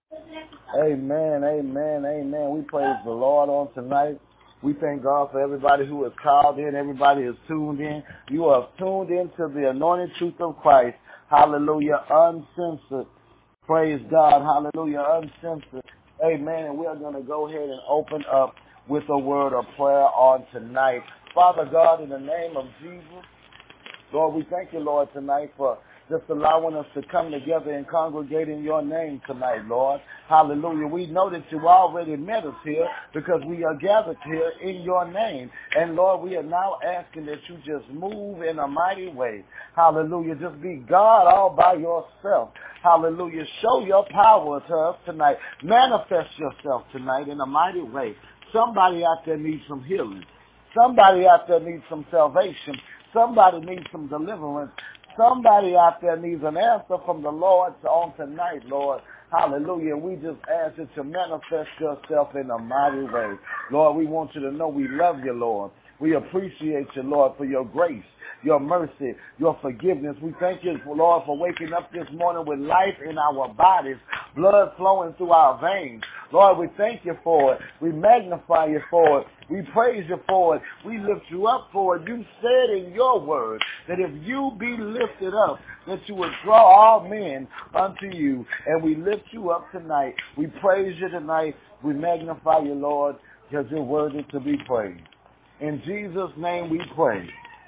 Amen, amen, amen. We praise the Lord on tonight. We thank God for everybody who has called in, everybody who is tuned in. You have tuned into the anointed truth of Christ. Hallelujah, uncensored. Praise God, hallelujah, uncensored. Amen. And we are going to go ahead and open up with a word of prayer on tonight. Father God, in the name of Jesus, Lord, we thank you, Lord, tonight for just allowing us to come together and congregate in your name tonight, Lord. Hallelujah. We know that you already met us here because we are gathered here in your name. And, Lord, we are now asking that you just move in a mighty way. Hallelujah. Just be God all by yourself. Hallelujah. Show your power to us tonight. Manifest yourself tonight in a mighty way. Somebody out there needs some healing. Somebody out there needs some salvation. Somebody needs some deliverance. Somebody out there needs an answer from the Lord on tonight, Lord. Hallelujah. We just ask that you manifest yourself in a mighty way. Lord, we want you to know we love you, Lord. We appreciate you, Lord, for your grace, your mercy, your forgiveness. We thank you, Lord, for waking up this morning with life in our bodies, blood flowing through our veins. Lord, we thank you for it. We magnify you for it. We praise you for it. We lift you up for it. You said in your word that if you be lifted up, that you would draw all men unto you. And we lift you up tonight. We praise you tonight. We magnify you, Lord, because you're worthy to be praised. In Jesus' name we pray.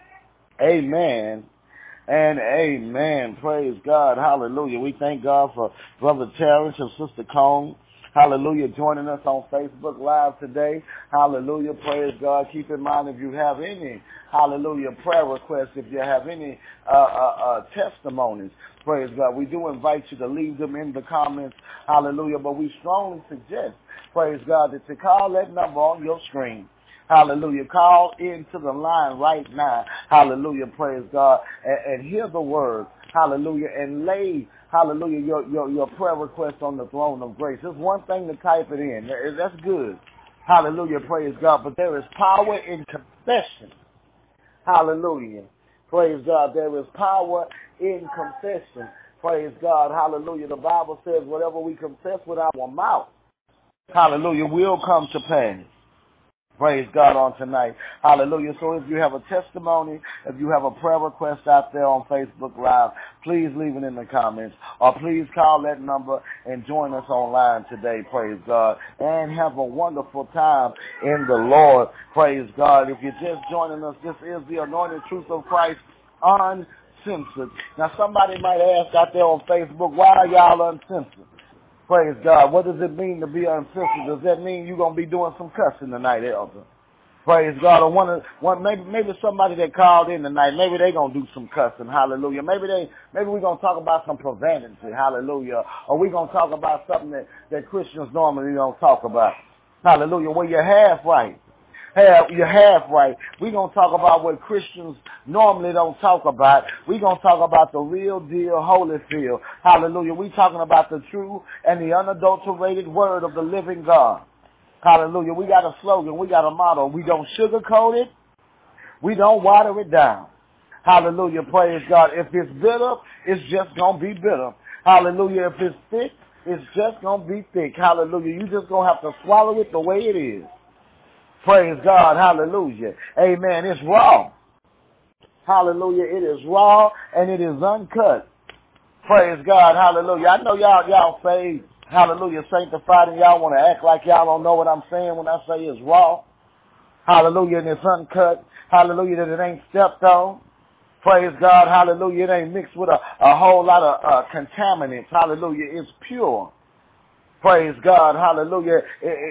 Amen and amen. Praise God. Hallelujah. We thank God for Brother Terrence and Sister Cone. Hallelujah. Joining us on Facebook Live today. Hallelujah. Praise God. Keep in mind if you have any, hallelujah, prayer requests, if you have any testimonies, praise God, we do invite you to leave them in the comments. Hallelujah. But we strongly suggest, praise God, that you call that number on your screen. Hallelujah. Call into the line right now. Hallelujah. Praise God. And hear the word. Hallelujah. And lay, hallelujah, your prayer request on the throne of grace. It's one thing to type it in. That's good. Hallelujah. Praise God. But there is power in confession. Hallelujah. Praise God. There is power in confession. Praise God. Hallelujah. The Bible says whatever we confess with our mouth, hallelujah, will come to pass. Praise God on tonight. Hallelujah. So if you have a testimony, if you have a prayer request out there on Facebook Live, please leave it in the comments. Or please call that number and join us online today. Praise God. And have a wonderful time in the Lord. Praise God. If you're just joining us, this is the anointed truth of Christ uncensored. Now somebody might ask out there on Facebook, why are y'all uncensored? Praise God. What does it mean to be uncensored? Does that mean you're going to be doing some cussing tonight, Elder? Praise God. Or maybe somebody that called in tonight, maybe they're going to do some cussing. Hallelujah. Maybe we're going to talk about some profanity. Hallelujah. Or we're going to talk about something that Christians normally don't talk about. Hallelujah. Well, you're half right. You're half right. We're going to talk about what Christians normally don't talk about. We're going to talk about the real deal, Holyfield. Hallelujah. We're talking about the true and the unadulterated word of the living God. Hallelujah. We got a slogan. We got a motto. We don't sugarcoat it. We don't water it down. Hallelujah. Praise God. If it's bitter, it's just going to be bitter. Hallelujah. If it's thick, it's just going to be thick. Hallelujah. You just going to have to swallow it the way it is. Praise God. Hallelujah. Amen. It's raw. Hallelujah. It is raw and it is uncut. Praise God. Hallelujah. I know y'all say, hallelujah, sanctified, and y'all want to act like y'all don't know what I'm saying when I say it's raw. Hallelujah. And it's uncut. Hallelujah. That it ain't stepped on. Praise God. Hallelujah. It ain't mixed with a whole lot of contaminants. Hallelujah. It's pure. Praise God, hallelujah.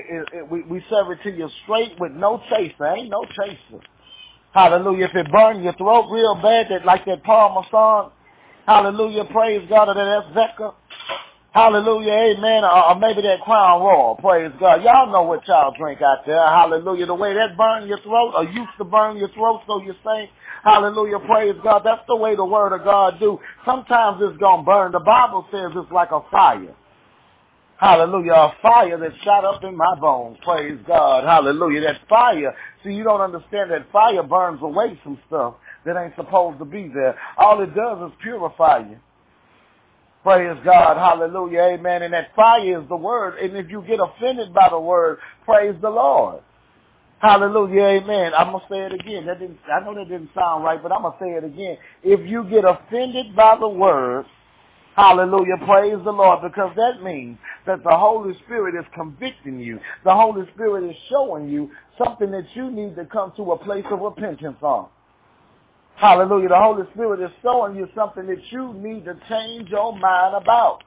We serve it to you straight with no chaser. Ain't no chaser. Hallelujah. If it burns your throat real bad, like that Parmesan, hallelujah, praise God, or that Zecca, hallelujah, amen, or maybe that Crown Royal, praise God. Y'all know what y'all drink out there, hallelujah. The way that burn your throat, or used to burn your throat, so you say, hallelujah, praise God. That's the way the word of God do. Sometimes it's going to burn. The Bible says it's like a fire. Hallelujah, a fire that shot up in my bones. Praise God. Hallelujah. That fire, see, you don't understand that fire burns away some stuff that ain't supposed to be there. All it does is purify you. Praise God. Hallelujah. Amen. And that fire is the word. And if you get offended by the word, praise the Lord. Hallelujah. Amen. I'm going to say it again. I know that didn't sound right, but I'm going to say it again. If you get offended by the word, hallelujah, praise the Lord, because that means that the Holy Spirit is convicting you. The Holy Spirit is showing you something that you need to come to a place of repentance on. Hallelujah. The Holy Spirit is showing you something that you need to change your mind about.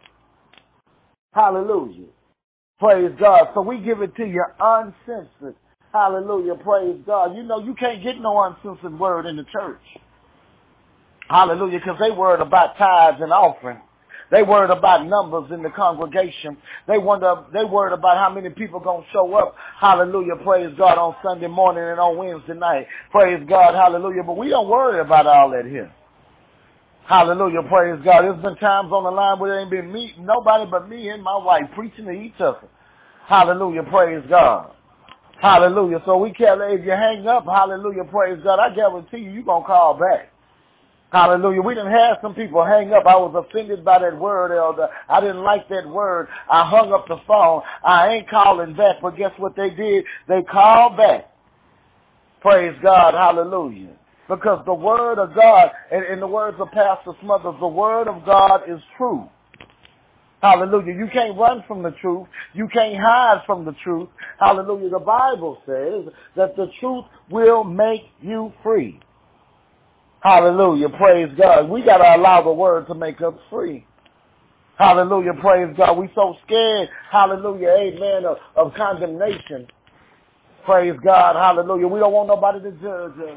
Hallelujah. Praise God. So we give it to you uncensored. Hallelujah. Praise God. You know, you can't get no uncensored word in the church. Hallelujah. Because they worried about tithes and offerings. They worried about numbers in the congregation. They worried about how many people going to show up. Hallelujah. Praise God on Sunday morning and on Wednesday night. Praise God. Hallelujah. But we don't worry about all that here. Hallelujah. Praise God. There's been times on the line where there ain't been nobody but me and my wife preaching to each other. Hallelujah. Praise God. Hallelujah. So we can't, if you hang up, hallelujah, praise God, I guarantee you're going to call back. Hallelujah. We didn't have some people hang up. I was offended by that word, elder. I didn't like that word. I hung up the phone. I ain't calling back. But guess what they did? They called back. Praise God. Hallelujah. Because the word of God, in the words of Pastor Smothers, the word of God is true. Hallelujah. You can't run from the truth. You can't hide from the truth. Hallelujah. The Bible says that the truth will make you free. Hallelujah. Praise God. We got to allow the word to make us free. Hallelujah. Praise God. We so scared. Hallelujah. Amen. Of condemnation. Praise God. Hallelujah. We don't want nobody to judge us.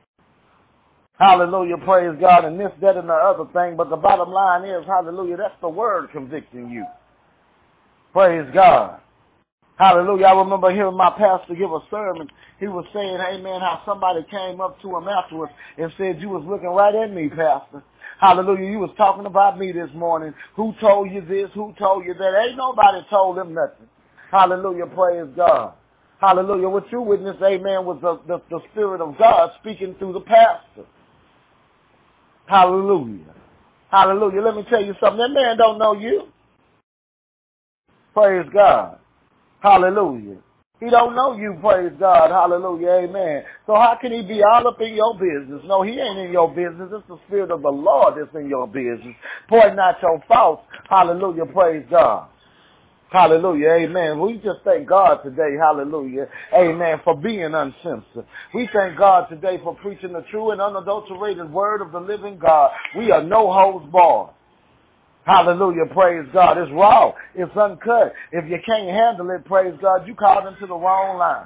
Hallelujah. Praise God. And this, that, and the other thing. But the bottom line is, hallelujah, that's the word convicting you. Praise God. Hallelujah. I remember hearing my pastor give a sermon. He was saying, amen, how somebody came up to him afterwards and said, you was looking right at me, pastor. Hallelujah. You was talking about me this morning. Who told you this? Who told you that? Ain't nobody told him nothing. Hallelujah. Praise God. Hallelujah. What you witnessed, amen, was the Spirit of God speaking through the pastor. Hallelujah. Hallelujah. Let me tell you something. That man don't know you. Praise God. Hallelujah. He don't know you, praise God. Hallelujah. Amen. So how can he be all up in your business? No, he ain't in your business. It's the Spirit of the Lord that's in your business. Pointing out your faults. Hallelujah. Praise God. Hallelujah. Amen. We just thank God today. Hallelujah. Amen. For being uncensored. We thank God today for preaching the true and unadulterated word of the living God. We are no holds barred. Hallelujah. Praise God. It's raw. It's uncut. If you can't handle it, praise God, you called into the wrong line.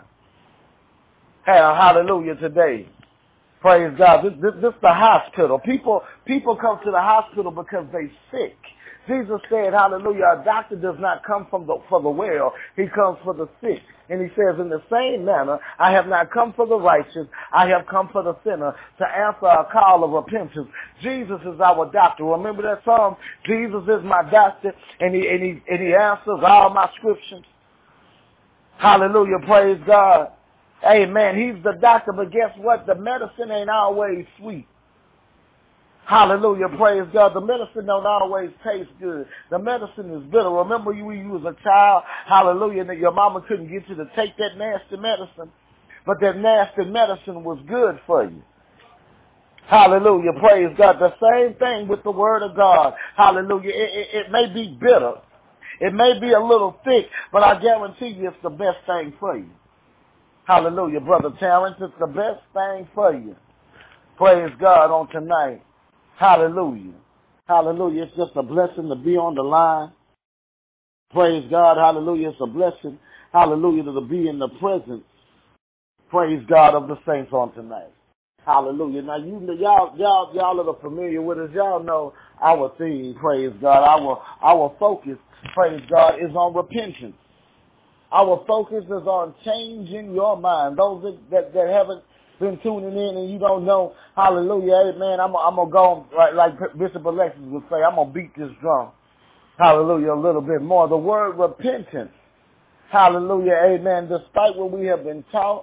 Hallelujah today. Praise God. This is the hospital. People come to the hospital because they sick. Jesus said, hallelujah, a doctor does not come for the well. He comes for the sick. And he says, in the same manner, I have not come for the righteous. I have come for the sinner to answer a call of repentance. Jesus is our doctor. Remember that song? Jesus is my doctor, and he answers all my scriptures. Hallelujah. Praise God. Amen. He's the doctor, but guess what? The medicine ain't always sweet. Hallelujah, praise God. The medicine don't always taste good. The medicine is bitter. Remember when you was a child, hallelujah, and your mama couldn't get you to take that nasty medicine, but that nasty medicine was good for you. Hallelujah, praise God. The same thing with the word of God. Hallelujah. It may be bitter. It may be a little thick, but I guarantee you it's the best thing for you. Hallelujah, Brother Terrence. It's the best thing for you. Praise God on tonight. Hallelujah. Hallelujah. It's just a blessing to be on the line. Praise God. Hallelujah. It's a blessing. Hallelujah. To be in the presence. Praise God of the saints on tonight. Hallelujah. Now y'all are familiar with us. Y'all know our theme. Praise God. Our focus, praise God, is on repentance. Our focus is on changing your mind. Those that haven't been tuning in and you don't know, hallelujah, amen, I'm going to go, like Bishop Alexis would say, I'm going to beat this drum, hallelujah, a little bit more. The word repentance, hallelujah, amen, despite what we have been taught,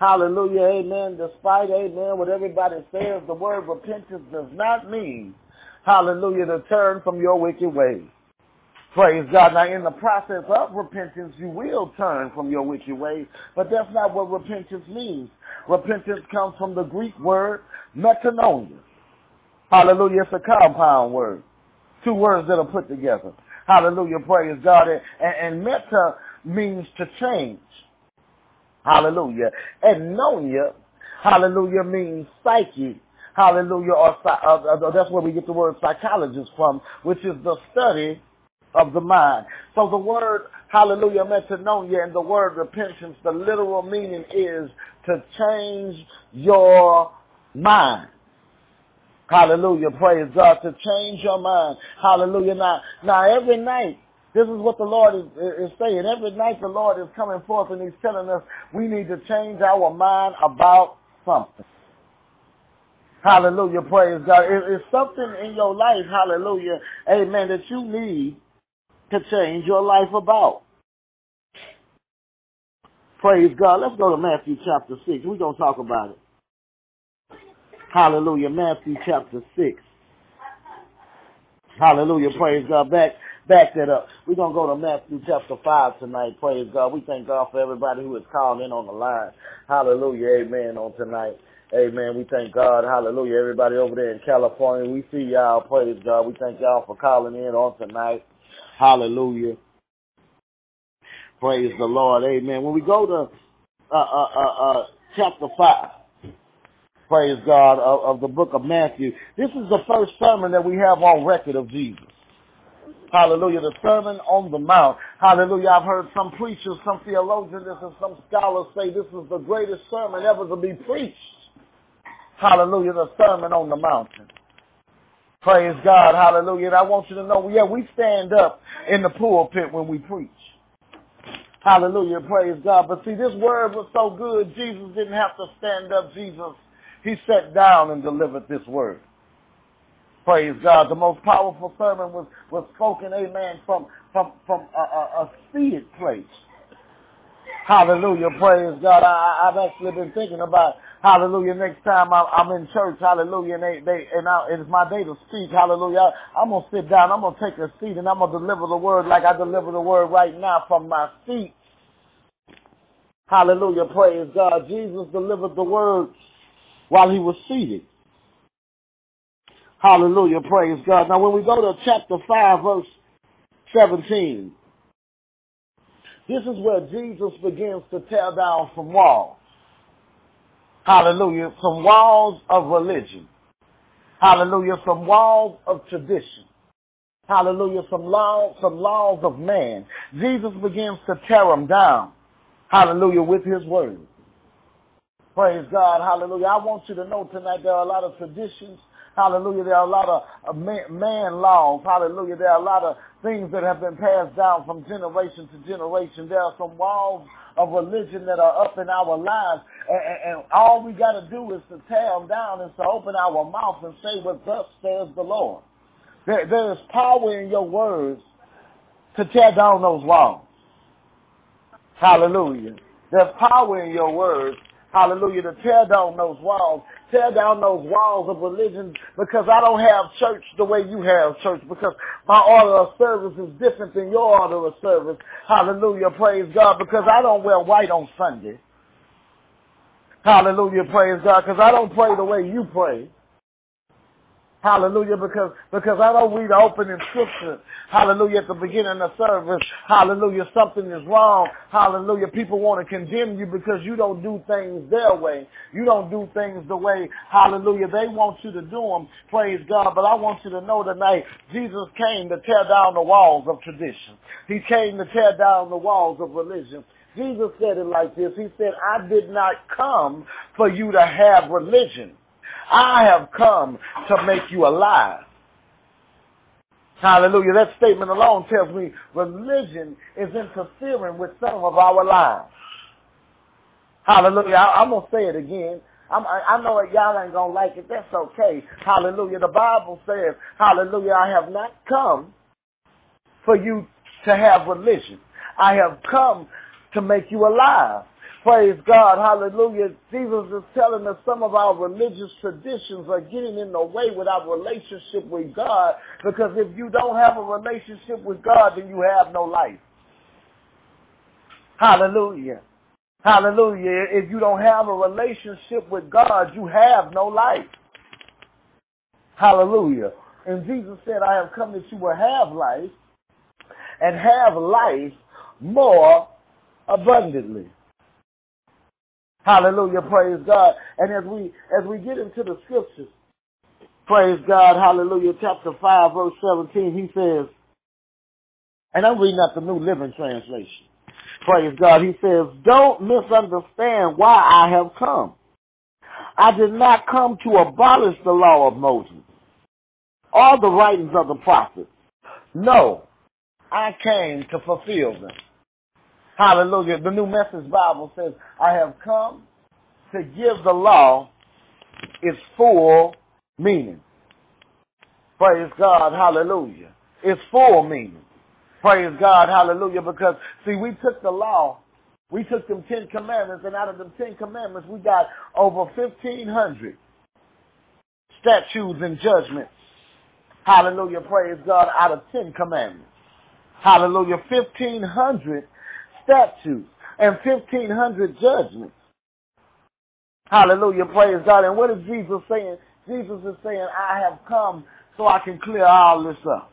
hallelujah, amen, despite, amen, what everybody says, the word repentance does not mean, hallelujah, to turn from your wicked ways. Praise God. Now, in the process of repentance, you will turn from your wicked ways, but that's not what repentance means. Repentance comes from the Greek word metanoia. Hallelujah. It's a compound word. Two words that are put together. Hallelujah. Praise God. And meta means to change. Hallelujah. And noia, hallelujah, means psyche. Hallelujah. Or that's where we get the word psychologist from, which is the study of the mind. So the word, hallelujah, metanoia, and the word repentance, the literal meaning is to change your mind. Hallelujah, praise God, to change your mind. Hallelujah. Now every night, this is what the Lord is saying. Every night the Lord is coming forth and He's telling us we need to change our mind about something. Hallelujah, praise God. It's something in your life, hallelujah, amen, that you need to change your life about. Praise God. Let's go to Matthew chapter 6. We're going to talk about it. Hallelujah. Matthew chapter 6. Hallelujah. Praise God. Back that up. We're going to go to Matthew chapter 5 tonight. Praise God. We thank God for everybody who is calling in on the line. Hallelujah. Amen. On tonight. Amen. We thank God. Hallelujah. Everybody over there in California, we see y'all. Praise God. We thank y'all for calling in on tonight. Hallelujah. Praise the Lord. Amen. When we go to chapter 5, praise God, of the book of Matthew, this is the first sermon that we have on record of Jesus. Hallelujah. The Sermon on the Mount. Hallelujah. I've heard some preachers, some theologians, and some scholars say this is the greatest sermon ever to be preached. Hallelujah. The Sermon on the Mountain. Praise God. Hallelujah. And I want you to know, we stand up in the pulpit when we preach. Hallelujah. Praise God. But see, this word was so good, Jesus didn't have to stand up. He sat down and delivered this word. Praise God. The most powerful sermon was spoken, amen, from a seated place. Hallelujah. Praise God. I've actually been thinking about, hallelujah, next time I'm in church, hallelujah, and it's my day to speak, hallelujah. I'm going to sit down, I'm going to take a seat, and I'm going to deliver the word like I deliver the word right now from my seat. Hallelujah. Praise God. Jesus delivered the word while He was seated. Hallelujah. Praise God. Now, when we go to chapter 5, verse 17, this is where Jesus begins to tear down some walls. Hallelujah. Some walls of religion. Hallelujah. Some walls of tradition. Hallelujah. Some laws of man. Jesus begins to tear them down. Hallelujah. With His word. Praise God. Hallelujah. I want you to know tonight there are a lot of traditions. Hallelujah. There are a lot of man laws. Hallelujah. There are a lot of things that have been passed down from generation to generation. There are some walls of religion that are up in our lives. And all we got to do is to tear them down and to open our mouth and say what thus says the Lord. There is power in your words to tear down those walls. Hallelujah. There's power in your words. Hallelujah. To tear down those walls. Tear down those walls of religion, because I don't have church the way you have church, because my order of service is different than your order of service. Hallelujah. Praise God. Because I don't wear white on Sunday. Hallelujah. Praise God. Because I don't pray the way you pray. Hallelujah, because I don't read the opening scripture. Hallelujah, at the beginning of service. Hallelujah, something is wrong. Hallelujah, people want to condemn you because you don't do things their way. You don't do things the way, hallelujah, they want you to do them. Praise God. But I want you to know tonight, Jesus came to tear down the walls of tradition. He came to tear down the walls of religion. Jesus said it like this. He said, I did not come for you to have religion. I have come to make you alive. Hallelujah. That statement alone tells me religion is interfering with some of our lives. Hallelujah. I'm going to say it again. I know that y'all ain't going to like it. That's okay. Hallelujah. The Bible says, hallelujah, I have not come for you to have religion. I have come to make you alive. Praise God. Hallelujah. Jesus is telling us some of our religious traditions are getting in the way with our relationship with God, because if you don't have a relationship with God, then you have no life. Hallelujah. Hallelujah. If you don't have a relationship with God, you have no life. Hallelujah. And Jesus said, I have come that you will have life and have life more abundantly. Hallelujah. Praise God. And as we get into the scriptures, praise God. Hallelujah. Chapter 5, verse 17, he says, and I'm reading out the New Living Translation. Praise God. He says, don't misunderstand why I have come. I did not come to abolish the law of Moses or the writings of the prophets. No, I came to fulfill them. Hallelujah. The New Message Bible says, I have come to give the law its full meaning. Praise God. Hallelujah. Its full meaning. Praise God. Hallelujah. Because, see, we took the law, we took them 10 commandments, and out of them 10 commandments, we got over 1,500 statutes and judgments. Hallelujah. Praise God. Out of 10 commandments. Hallelujah. 1,500 statutes and 1,500 judgments. Hallelujah. Praise God. And what is Jesus saying? Jesus is saying, I have come so I can clear all this up.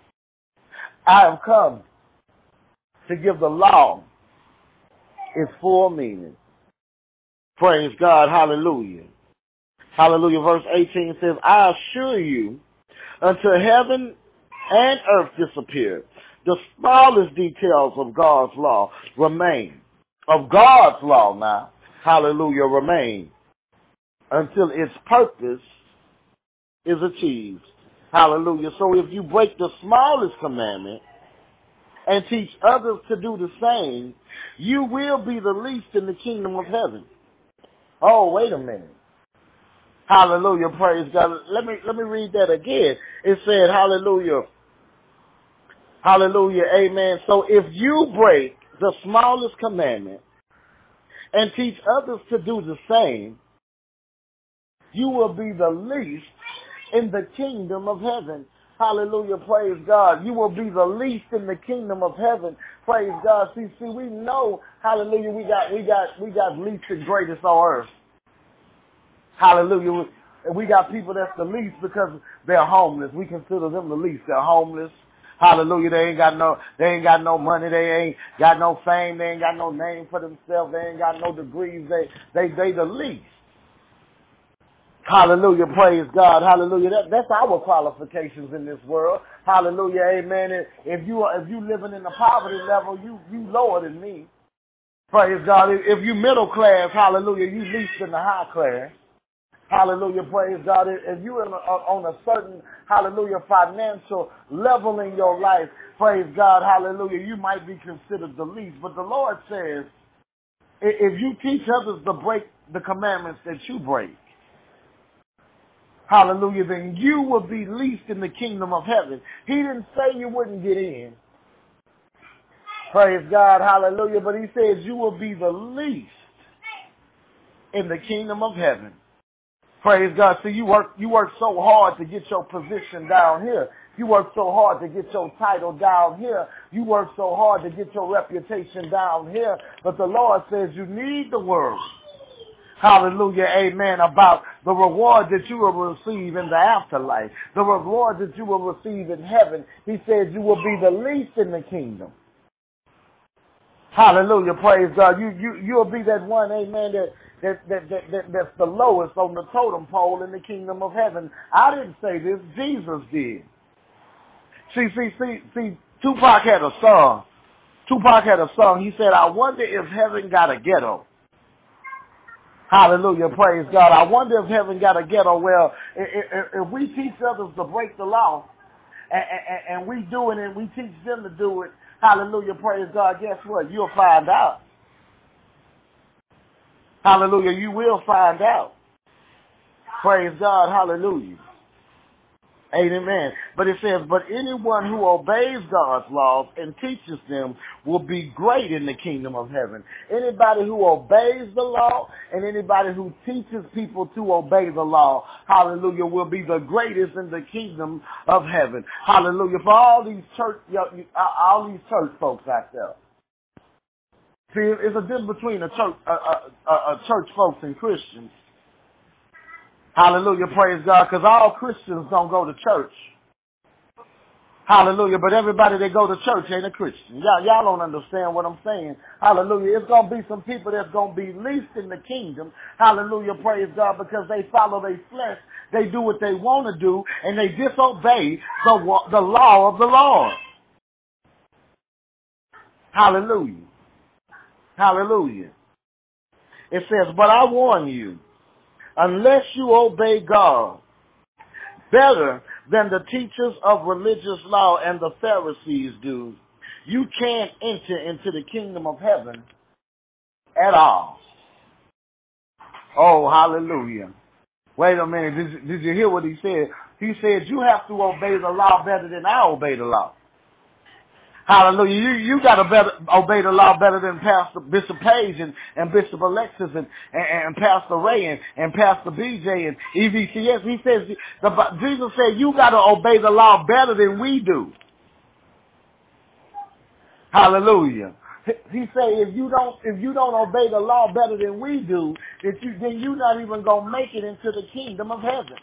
I have come to give the law its full meaning. Praise God. Hallelujah. Hallelujah. Verse 18 says, I assure you, until heaven and earth disappear, the smallest details of God's law remain. Of God's law now, hallelujah, remain until its purpose is achieved. Hallelujah. So if you break the smallest commandment and teach others to do the same, you will be the least in the kingdom of heaven. Oh, wait a minute. Hallelujah. Praise God. Let me read that again. It said, hallelujah. Hallelujah. Amen. So if you break the smallest commandment and teach others to do the same, you will be the least in the kingdom of heaven. Hallelujah. Praise God. You will be the least in the kingdom of heaven. Praise God. See, we know, hallelujah, we got least and greatest on earth. Hallelujah. And we got people that's the least because they're homeless. We consider them the least. They're homeless. Hallelujah. They ain't got no money. They ain't got no fame. They ain't got no name for themselves. They ain't got no degrees. They the least. Hallelujah. Praise God. Hallelujah. That's our qualifications in this world. Hallelujah. Amen. If you living in the poverty level, you lower than me. Praise God. If you middle class, hallelujah, you least in the high class. Hallelujah. Praise God. If you're on a certain, hallelujah, financial level in your life, praise God, hallelujah, you might be considered the least. But the Lord says, if you teach others to break the commandments that you break, hallelujah, then you will be least in the kingdom of heaven. He didn't say you wouldn't get in. Praise God, hallelujah. But he says you will be the least in the kingdom of heaven. Praise God. See, you work so hard to get your position down here. You work so hard to get your title down here. You work so hard to get your reputation down here. But the Lord says you need the word. Hallelujah, amen, about the reward that you will receive in the afterlife, the reward that you will receive in heaven. He says you will be the least in the kingdom. Hallelujah, praise God. You'll be that one, amen, that's the lowest on the totem pole in the kingdom of heaven. I didn't say this, Jesus did. See, Tupac had a song. He said, I wonder if heaven got a ghetto. Hallelujah, praise God. I wonder if heaven got a ghetto. Well, if we teach others to break the law, and we do it and we teach them to do it, hallelujah, praise God, guess what? You'll find out. Hallelujah, you will find out. Praise God, hallelujah. Amen. But it says, but anyone who obeys God's laws and teaches them will be great in the kingdom of heaven. Anybody who obeys the law and anybody who teaches people to obey the law, hallelujah, will be the greatest in the kingdom of heaven. Hallelujah. For all these church folks out there. See, it's a difference between a church folks and Christians. Hallelujah, praise God, because all Christians don't go to church. Hallelujah, but everybody that go to church ain't a Christian. Y'all don't understand what I'm saying. Hallelujah, it's going to be some people that's going to be least in the kingdom. Hallelujah, praise God, because they follow their flesh. They do what they want to do, and they disobey the law of the Lord. Hallelujah. Hallelujah. It says, but I warn you, unless you obey God better than the teachers of religious law and the Pharisees do, you can't enter into the kingdom of heaven at all. Oh, hallelujah. Wait a minute. Did you hear what he said? He said, you have to obey the law better than I obey the law. Hallelujah. You got to obey the law better than Pastor Bishop Page and Bishop Alexis and Pastor Ray and Pastor BJ and EVCS. He says, Jesus said, you got to obey the law better than we do. Hallelujah. He said, if you don't obey the law better than we do, then you're not even going to make it into the kingdom of heaven.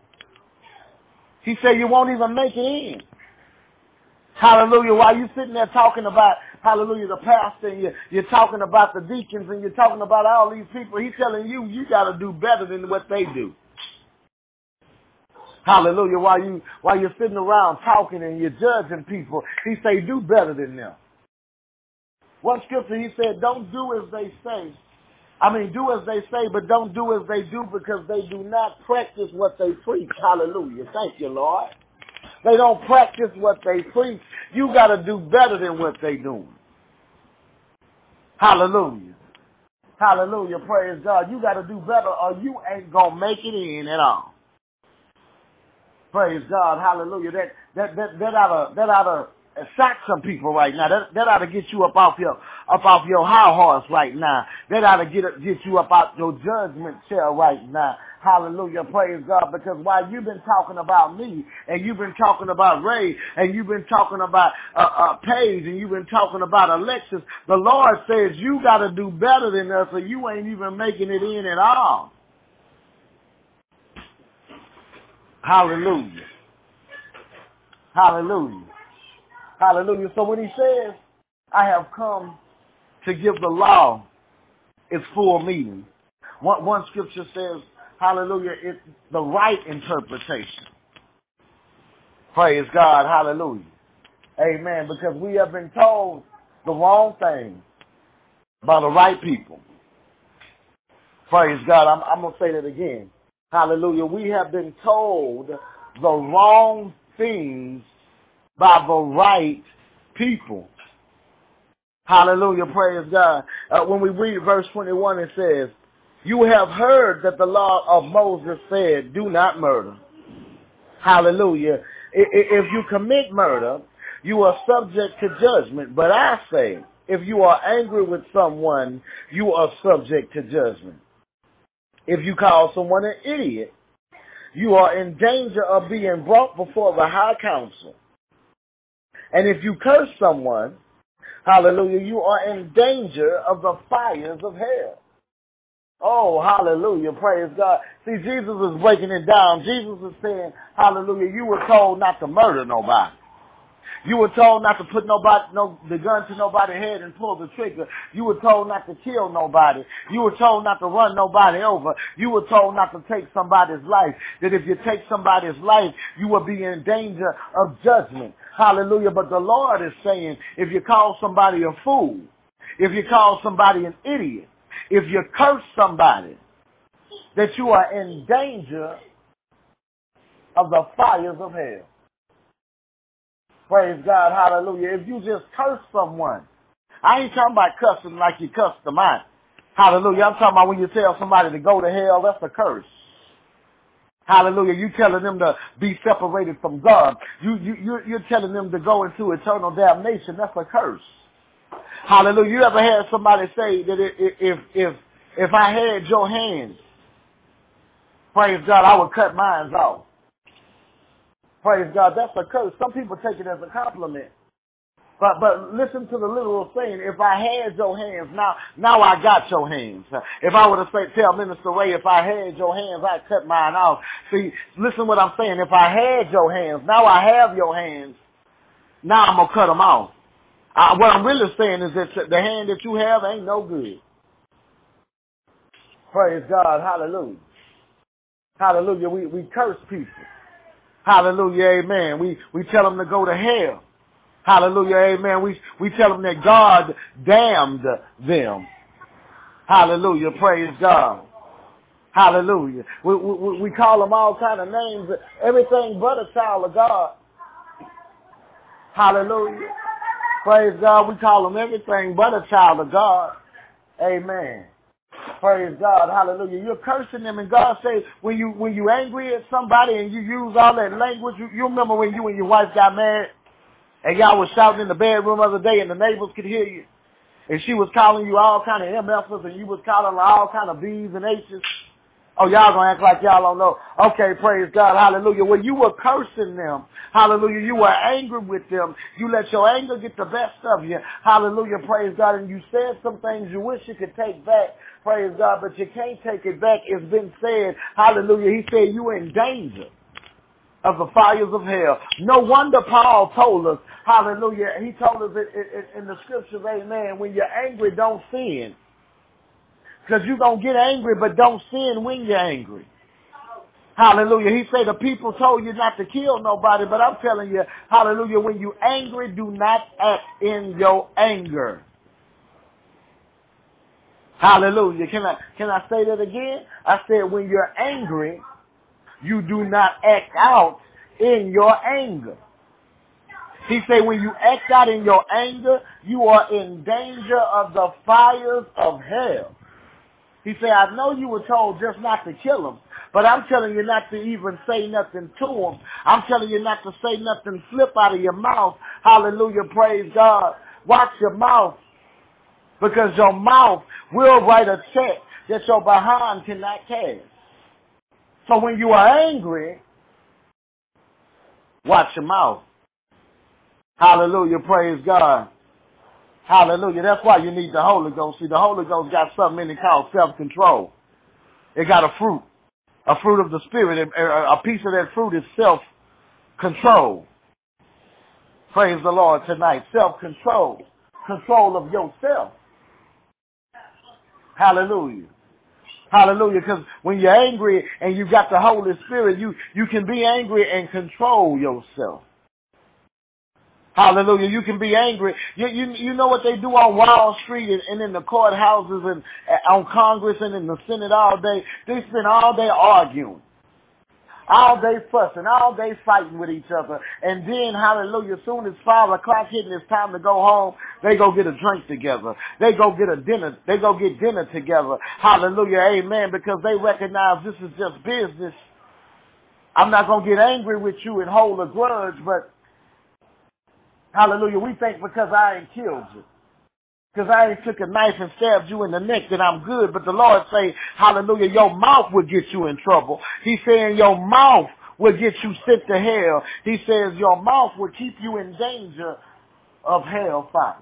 He said, you won't even make it in. Hallelujah. While you're sitting there talking about, hallelujah, the pastor, and you're talking about the deacons, and you're talking about all these people, he's telling you, you got to do better than what they do. Hallelujah. While you're sitting around talking and you're judging people, he say, do better than them. One scripture, he said, don't do as they say. Do as they say, but don't do as they do, because they do not practice what they preach. Hallelujah. Thank you, Lord. They don't practice what they preach. You got to do better than what they do. Hallelujah. Hallelujah. Praise God. You got to do better or you ain't going to make it in at all. Praise God. Hallelujah. That ought to shock some people right now. That ought to get you up off your high horse right now. That ought to get you up out your judgment chair right now. Hallelujah, praise God, because while you've been talking about me, and you've been talking about Ray, and you've been talking about Paige, and you've been talking about Alexis, the Lord says you got to do better than us, or you ain't even making it in at all. Hallelujah. Hallelujah. Hallelujah. So when he says, I have come to give the law its full meaning, one scripture says, hallelujah, it's the right interpretation. Praise God, hallelujah. Amen, because we have been told the wrong thing by the right people. Praise God, I'm going to say that again. Hallelujah, we have been told the wrong things by the right people. Hallelujah, praise God. When we read verse 21, it says, you have heard that the law of Moses said, do not murder. Hallelujah. If you commit murder, you are subject to judgment. But I say, if you are angry with someone, you are subject to judgment. If you call someone an idiot, you are in danger of being brought before the high council. And if you curse someone, hallelujah, you are in danger of the fires of hell. Oh, hallelujah, praise God. See, Jesus is breaking it down. Jesus is saying, hallelujah, you were told not to murder nobody. You were told not to put the gun to nobody's head and pull the trigger. You were told not to kill nobody. You were told not to run nobody over. You were told not to take somebody's life. That if you take somebody's life, you will be in danger of judgment. Hallelujah. But the Lord is saying, if you call somebody a fool, if you call somebody an idiot, if you curse somebody, that you are in danger of the fires of hell. Praise God, hallelujah. If you just curse someone, I ain't talking about cussing like you cussed them out. Hallelujah. I'm talking about when you tell somebody to go to hell, that's a curse. Hallelujah. You telling them to be separated from God. You're telling them to go into eternal damnation. That's a curse. Hallelujah. You ever had somebody say that if I had your hands, praise God, I would cut mine off. Praise God. That's a curse. Some people take it as a compliment. But listen to the literal saying, if I had your hands, now I got your hands. If I were to tell Minister Ray, if I had your hands, I'd cut mine off. See, listen what I'm saying. If I had your hands, now I have your hands, now I'm going to cut them off. What I'm really saying is that the hand that you have ain't no good. Praise God. Hallelujah. Hallelujah. We curse people. Hallelujah. Amen. We tell them to go to hell. Hallelujah, amen. We tell them that God damned them. Hallelujah, praise God. Hallelujah. We call them all kind of names, everything but a child of God. Hallelujah. Praise God. We call them everything but a child of God. Amen. Praise God. Hallelujah. You're cursing them, and God says when you angry at somebody and you use all that language, you remember when you and your wife got married? And y'all was shouting in the bedroom the other day and the neighbors could hear you. And she was calling you all kind of MFs and you was calling her all kind of B's and H's. Oh, y'all gonna act like y'all don't know. Okay, praise God, hallelujah. Well, you were cursing them. Hallelujah. You were angry with them. You let your anger get the best of you. Hallelujah, praise God. And you said some things you wish you could take back. Praise God, but you can't take it back. It's been said. Hallelujah. He said you were in danger of the fires of hell. No wonder Paul told us, hallelujah, he told us in the scriptures, amen, when you're angry, don't sin. Because you're going to get angry, but don't sin when you're angry. Hallelujah. He said the people told you not to kill nobody, but I'm telling you, hallelujah, when you're angry, do not act in your anger. Hallelujah. Can I say that again? I said when you're angry, you do not act out in your anger. He said when you act out in your anger, you are in danger of the fires of hell. He said, I know you were told just not to kill them, but I'm telling you not to even say nothing to them. I'm telling you not to say nothing slip out of your mouth. Hallelujah, praise God. Watch your mouth, because your mouth will write a check that your behind cannot cash. So when you are angry, watch your mouth. Hallelujah, praise God. Hallelujah. That's why you need the Holy Ghost. See, the Holy Ghost got something in it called self-control. It got a fruit of the Spirit. A piece of that fruit is self-control. Praise the Lord tonight. Self-control. Control of yourself. Hallelujah. Hallelujah. Because when you're angry and you got the Holy Spirit, you can be angry and control yourself. Hallelujah. You can be angry. You know what they do on Wall Street and in the courthouses and on Congress and in the Senate all day? They spend all day arguing, all day fussing, all day fighting with each other. And then, hallelujah, as soon as 5 o'clock hit and it's time to go home, they go get a drink together. They go get dinner together. Hallelujah, amen, because they recognize this is just business. I'm not going to get angry with you and hold a grudge, but hallelujah, we think because I ain't killed you, because I ain't took a knife and stabbed you in the neck that I'm good. But the Lord say, hallelujah, your mouth will get you in trouble. He's saying your mouth will get you sent to hell. He says your mouth will keep you in danger of hellfire.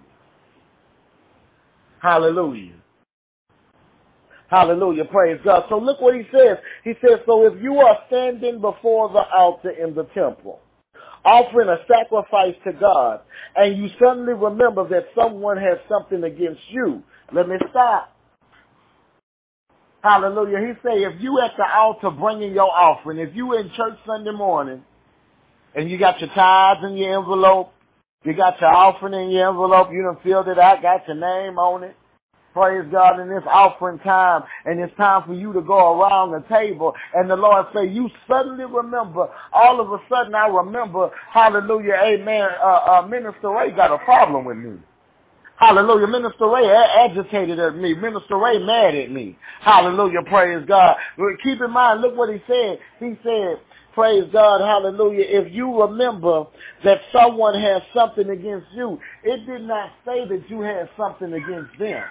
Hallelujah. Hallelujah, praise God. So look what he says. He says, so if you are standing before the altar in the temple, offering a sacrifice to God, and you suddenly remember that someone has something against you, let me stop. Hallelujah. He say, if you at the altar bringing your offering, if you in church Sunday morning, and you got your tithes in your envelope, you got your offering in your envelope, you done filled it out, got your name on it, praise God, in this offering time, and it's time for you to go around the table, and the Lord say, you suddenly remember, all of a sudden I remember, hallelujah, amen, Minister Ray got a problem with me. Hallelujah. Minister Ray agitated at me. Minister Ray mad at me. Hallelujah. Praise God. But keep in mind, look what he said. He said, praise God, hallelujah. If you remember that someone has something against you, it did not say that you had something against them.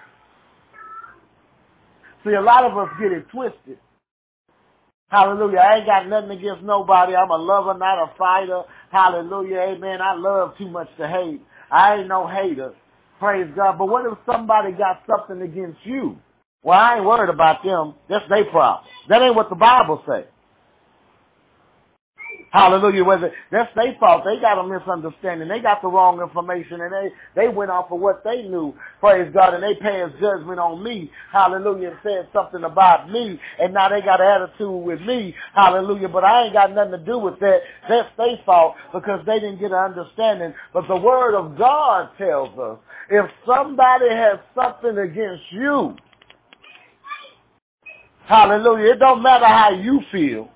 See, a lot of us get it twisted. Hallelujah. I ain't got nothing against nobody. I'm a lover, not a fighter. Hallelujah. Amen. I love too much to hate. I ain't no hater. Praise God. But what if somebody got something against you? Well, I ain't worried about them. That's their problem. That ain't what the Bible says. Hallelujah. That's their fault. They got a misunderstanding. They got the wrong information, and they went off of what they knew. Praise God. And they passed judgment on me. Hallelujah. And said something about me. And now they got an attitude with me. Hallelujah. But I ain't got nothing to do with that. That's their fault because they didn't get an understanding. But the word of God tells us if somebody has something against you, hallelujah, it don't matter how you feel.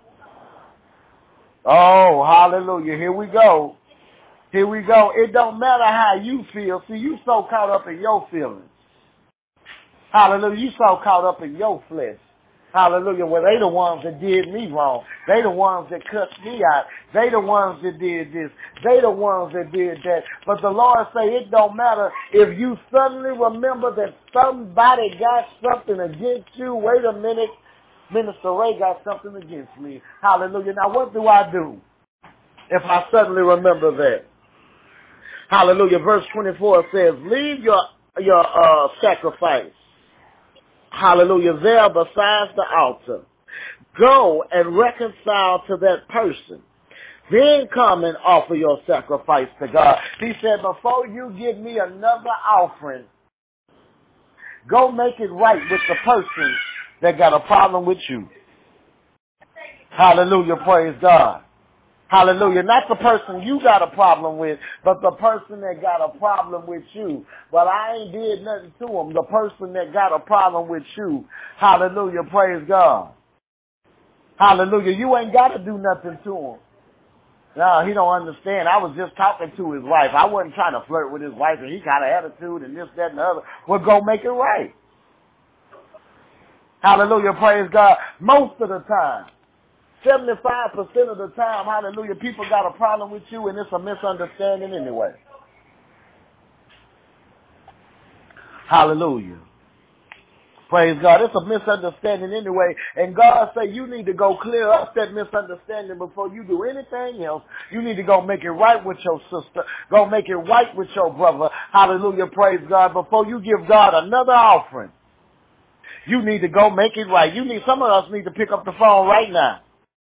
Oh, hallelujah. Here we go. Here we go. It don't matter how you feel. See, you so caught up in your feelings. Hallelujah. You so caught up in your flesh. Hallelujah. Well, they the ones that did me wrong. They the ones that cussed me out. They the ones that did this. They the ones that did that. But the Lord say it don't matter if you suddenly remember that somebody got something against you. Wait a minute. Minister Ray got something against me. Hallelujah. Now what do I do if I suddenly remember that? Hallelujah. Verse 24 says, leave your sacrifice. Hallelujah. There besides the altar. Go and reconcile to that person. Then come and offer your sacrifice to God. He said, before you give me another offering, go make it right with the person that got a problem with you. Hallelujah, praise God. Hallelujah. Not the person you got a problem with, but the person that got a problem with you. But I ain't did nothing to him. The person that got a problem with you. Hallelujah, praise God. Hallelujah. You ain't got to do nothing to him. No, he don't understand. I was just talking to his wife. I wasn't trying to flirt with his wife, and he got an attitude and this, that, and the other. Well, go make it right. Hallelujah, praise God. Most of the time, 75% of the time, hallelujah, people got a problem with you and it's a misunderstanding anyway. Hallelujah. Praise God. It's a misunderstanding anyway. And God say you need to go clear up that misunderstanding before you do anything else. You need to go make it right with your sister. Go make it right with your brother. Hallelujah, praise God. Before you give God another offering. You need to go make it right. Some of us need to pick up the phone right now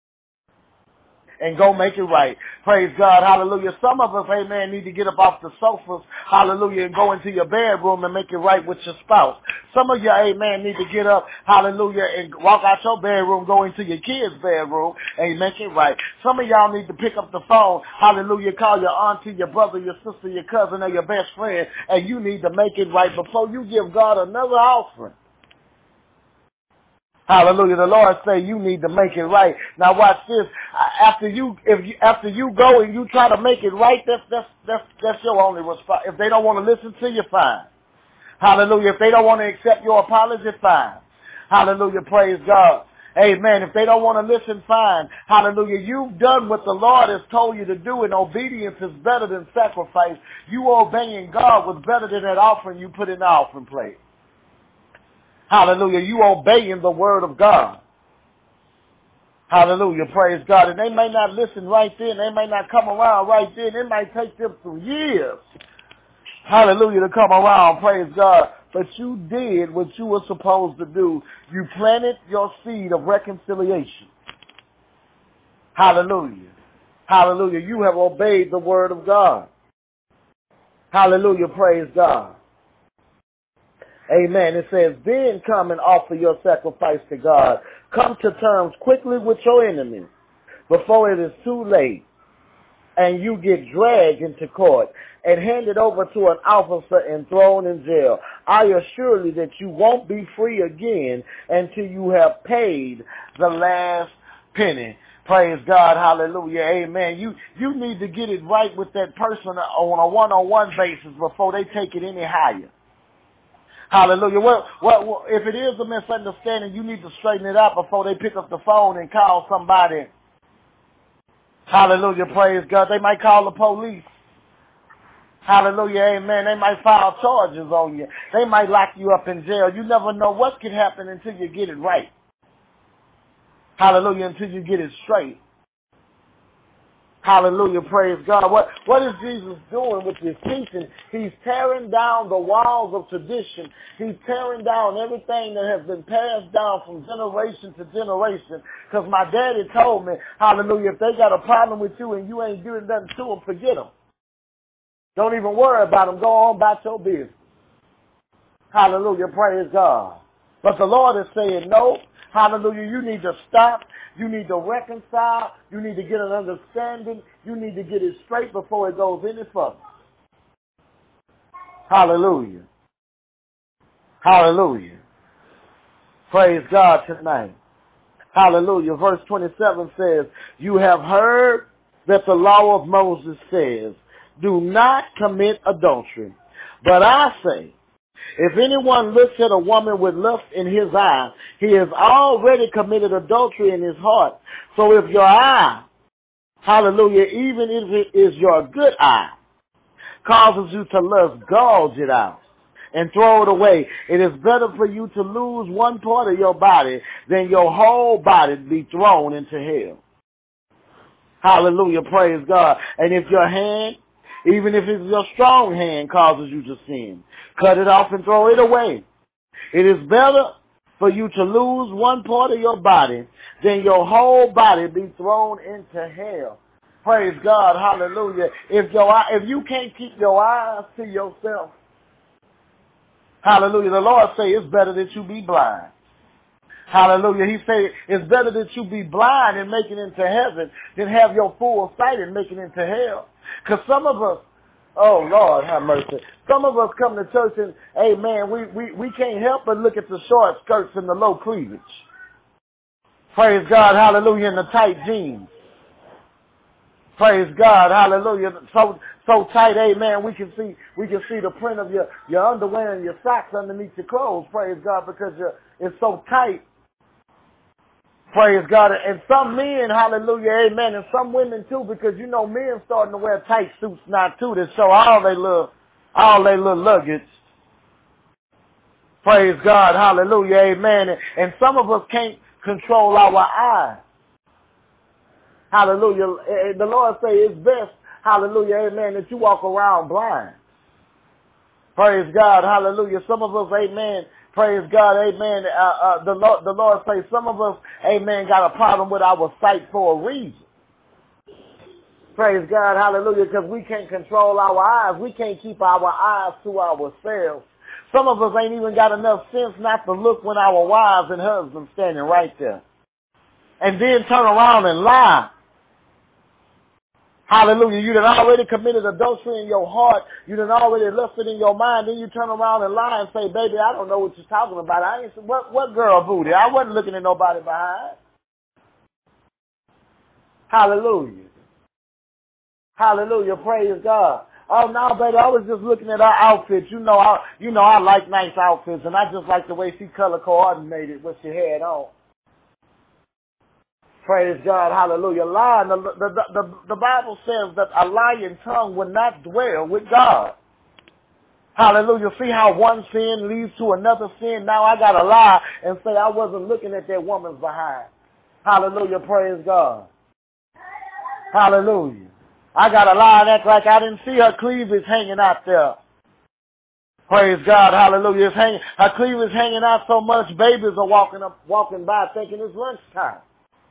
and go make it right. Praise God. Hallelujah. Some of us, amen, need to get up off the sofas, hallelujah, and go into your bedroom and make it right with your spouse. Some of you, amen, need to get up, hallelujah, and walk out your bedroom, go into your kids' bedroom and make it right. Some of y'all need to pick up the phone, hallelujah, call your auntie, your brother, your sister, your cousin, or your best friend, and you need to make it right before you give God another offering. Hallelujah. The Lord say you need to make it right. Now watch this. After you go and you try to make it right, that's your only response. If they don't want to listen to you, fine. Hallelujah. If they don't want to accept your apology, fine. Hallelujah. Praise God. Amen. If they don't want to listen, fine. Hallelujah. You've done what the Lord has told you to do, and obedience is better than sacrifice. You obeying God was better than that offering you put in the offering plate. Hallelujah. You obeying the word of God. Hallelujah. Praise God. And they may not listen right then. They may not come around right then. It might take them some years. Hallelujah. To come around. Praise God. But you did what you were supposed to do. You planted your seed of reconciliation. Hallelujah. Hallelujah. You have obeyed the word of God. Hallelujah. Praise God. Amen. It says, then come and offer your sacrifice to God. Come to terms quickly with your enemy before it is too late and you get dragged into court and handed over to an officer and thrown in jail. I assure you that you won't be free again until you have paid the last penny. Praise God. Hallelujah. Amen. You need to get it right with that person on a one-on-one basis before they take it any higher. Hallelujah. Well, if it is a misunderstanding, you need to straighten it out before they pick up the phone and call somebody. Hallelujah. Praise God. They might call the police. Hallelujah. Amen. They might file charges on you. They might lock you up in jail. You never know what can happen until you get it right. Hallelujah. Until you get it straight. Hallelujah. Praise God. What is Jesus doing with this teaching? He's tearing down the walls of tradition. He's tearing down everything that has been passed down from generation to generation. Because my daddy told me, hallelujah, if they got a problem with you and you ain't doing nothing to them, forget them. Don't even worry about them. Go on about your business. Hallelujah. Praise God. But the Lord is saying, no. Hallelujah. You need to stop. You need to reconcile. You need to get an understanding. You need to get it straight before it goes any further. Hallelujah. Hallelujah. Praise God tonight. Hallelujah. Verse 27 says, you have heard that the law of Moses says, do not commit adultery. But I say, if anyone looks at a woman with lust in his eye, he has already committed adultery in his heart. So if your eye, hallelujah, even if it is your good eye, causes you to lust, gouge it out and throw it away. It is better for you to lose one part of your body than your whole body be thrown into hell. Hallelujah, praise God. And if your hand, even if it's your strong hand, causes you to sin, cut it off and throw it away. It is better for you to lose one part of your body than your whole body be thrown into hell. Praise God, hallelujah. If you can't keep your eyes to yourself, hallelujah, the Lord say it's better that you be blind. Hallelujah. He said it's better that you be blind and make it into heaven than have your full sight and make it into hell. Because some of us, oh Lord, have mercy. Some of us come to church and, amen, we can't help but look at the short skirts and the low cleavage. Praise God, hallelujah, and the tight jeans. Praise God, hallelujah. So tight, amen, we can see the print of your underwear and your socks underneath your clothes, praise God, because it's so tight. Praise God. And some men, hallelujah, amen, and some women too, because you know men starting to wear tight suits now too that show all they little luggage. Praise God, hallelujah, amen. And some of us can't control our eyes. Hallelujah. The Lord say it's best, hallelujah, amen, that you walk around blind. Praise God, hallelujah. Some of us, amen, praise God, amen. The Lord say some of us, amen, got a problem with our sight for a reason. Praise God, hallelujah, because we can't control our eyes. We can't keep our eyes to ourselves. Some of us ain't even got enough sense not to look when our wives and husbands standing right there. And then turn around and lie. Hallelujah. You done already committed adultery in your heart. You done already lusted in your mind. Then you turn around and lie and say, baby, I don't know what you're talking about. I ain't what girl booty? I wasn't looking at nobody behind. Hallelujah. Hallelujah. Praise God. Oh no, baby, I was just looking at her outfits. You know I like nice outfits, and I just like the way she color coordinated what she had on. Praise God, hallelujah. Lying, the Bible says that a lying tongue will not dwell with God. Hallelujah. See how one sin leads to another sin? Now I got to lie and say I wasn't looking at that woman's behind. Hallelujah, praise God. Hallelujah. I got to lie and act like I didn't see her cleavage hanging out there. Praise God, hallelujah. Her cleavage hanging out so much, babies are walking by thinking it's lunchtime.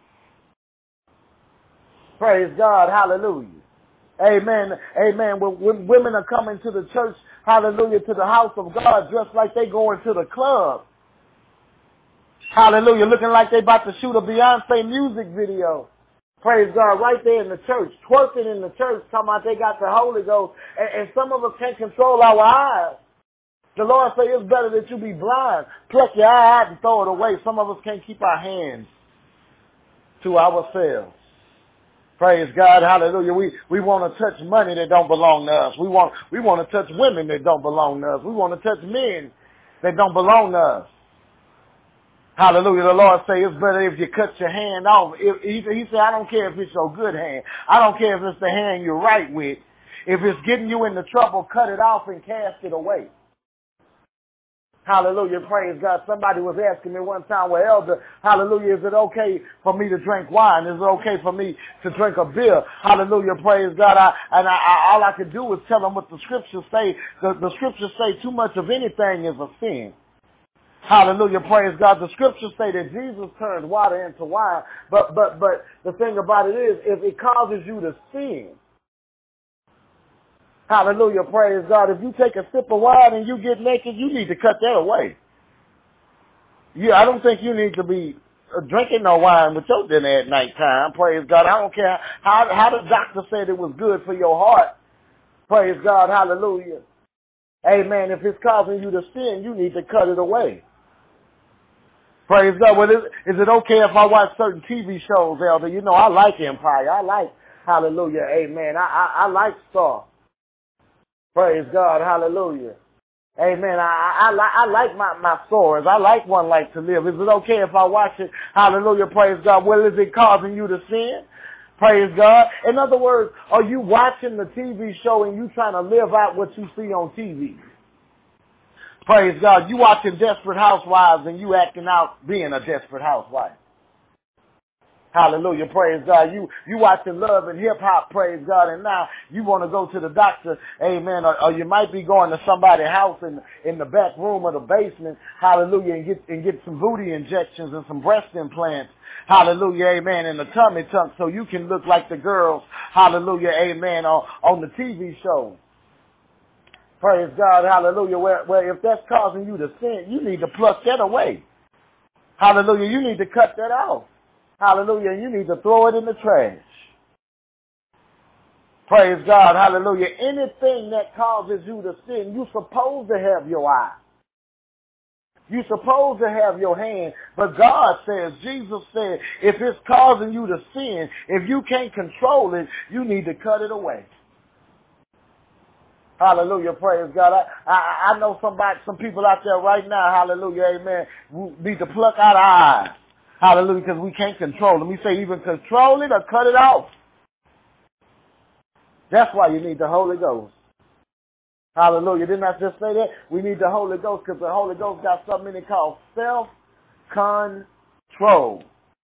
Praise God, hallelujah. Amen, amen. When women are coming to the church, hallelujah, to the house of God, dressed like they going to the club. Hallelujah, looking like they about to shoot a Beyonce music video. Praise God, right there in the church, twerking in the church, talking about they got the Holy Ghost, and some of us can't control our eyes. The Lord say it's better that you be blind. Pluck your eye out and throw it away. Some of us can't keep our hands to ourselves. Praise God, hallelujah. We want to touch money that don't belong to us. We want to touch women that don't belong to us. We want to touch men, that don't belong to us. Hallelujah. The Lord say it's better if you cut your hand off. He said, I don't care if it's your good hand. I don't care if it's the hand you're right with. If it's getting you into trouble, cut it off and cast it away. Hallelujah. Praise God. Somebody was asking me one time, well, Elder, hallelujah, is it okay for me to drink wine? Is it okay for me to drink a beer? Hallelujah. Praise God. All I could do was tell them what the scriptures say. The scriptures say too much of anything is a sin. Hallelujah. Praise God. The scriptures say that Jesus turned water into wine. But the thing about it is, if it causes you to sin, hallelujah, praise God. If you take a sip of wine and you get naked, you need to cut that away. I don't think you need to be drinking no wine with your dinner at nighttime. Praise God. I don't care how the doctor said it was good for your heart. Praise God. Hallelujah. Amen. If it's causing you to sin, you need to cut it away. Praise God. Well, is it okay if I watch certain TV shows, Elder? You know, I like Empire. I like, hallelujah, amen. I like Star. Praise God, hallelujah. Amen. I like my stories. I like One Life to Live. Is it okay if I watch it? Hallelujah, praise God. Well, is it causing you to sin? Praise God. In other words, are you watching the TV show and you trying to live out what you see on TV? Praise God. You watching Desperate Housewives and you acting out being a desperate housewife. Hallelujah, praise God. You watching Love and Hip Hop, praise God, and now you want to go to the doctor, amen, or you might be going to somebody's house in the back room or the basement, hallelujah, and get some booty injections and some breast implants, hallelujah, amen, and a tummy tuck so you can look like the girls, hallelujah, amen, on the TV show. Praise God, hallelujah. Well, if that's causing you to sin, you need to pluck that away. Hallelujah, you need to cut that off. Hallelujah, you need to throw it in the trash. Praise God, hallelujah. Anything that causes you to sin, you're supposed to have your eye. You're supposed to have your hand. But God says, Jesus said, if it's causing you to sin, if you can't control it, you need to cut it away. Hallelujah, praise God. I know some people out there right now, hallelujah, amen, who need to pluck out our eyes. Hallelujah, because we can't control them. We say even control it or cut it off. That's why you need the Holy Ghost. Hallelujah. Didn't I just say that? We need the Holy Ghost because the Holy Ghost got something in it called self-control.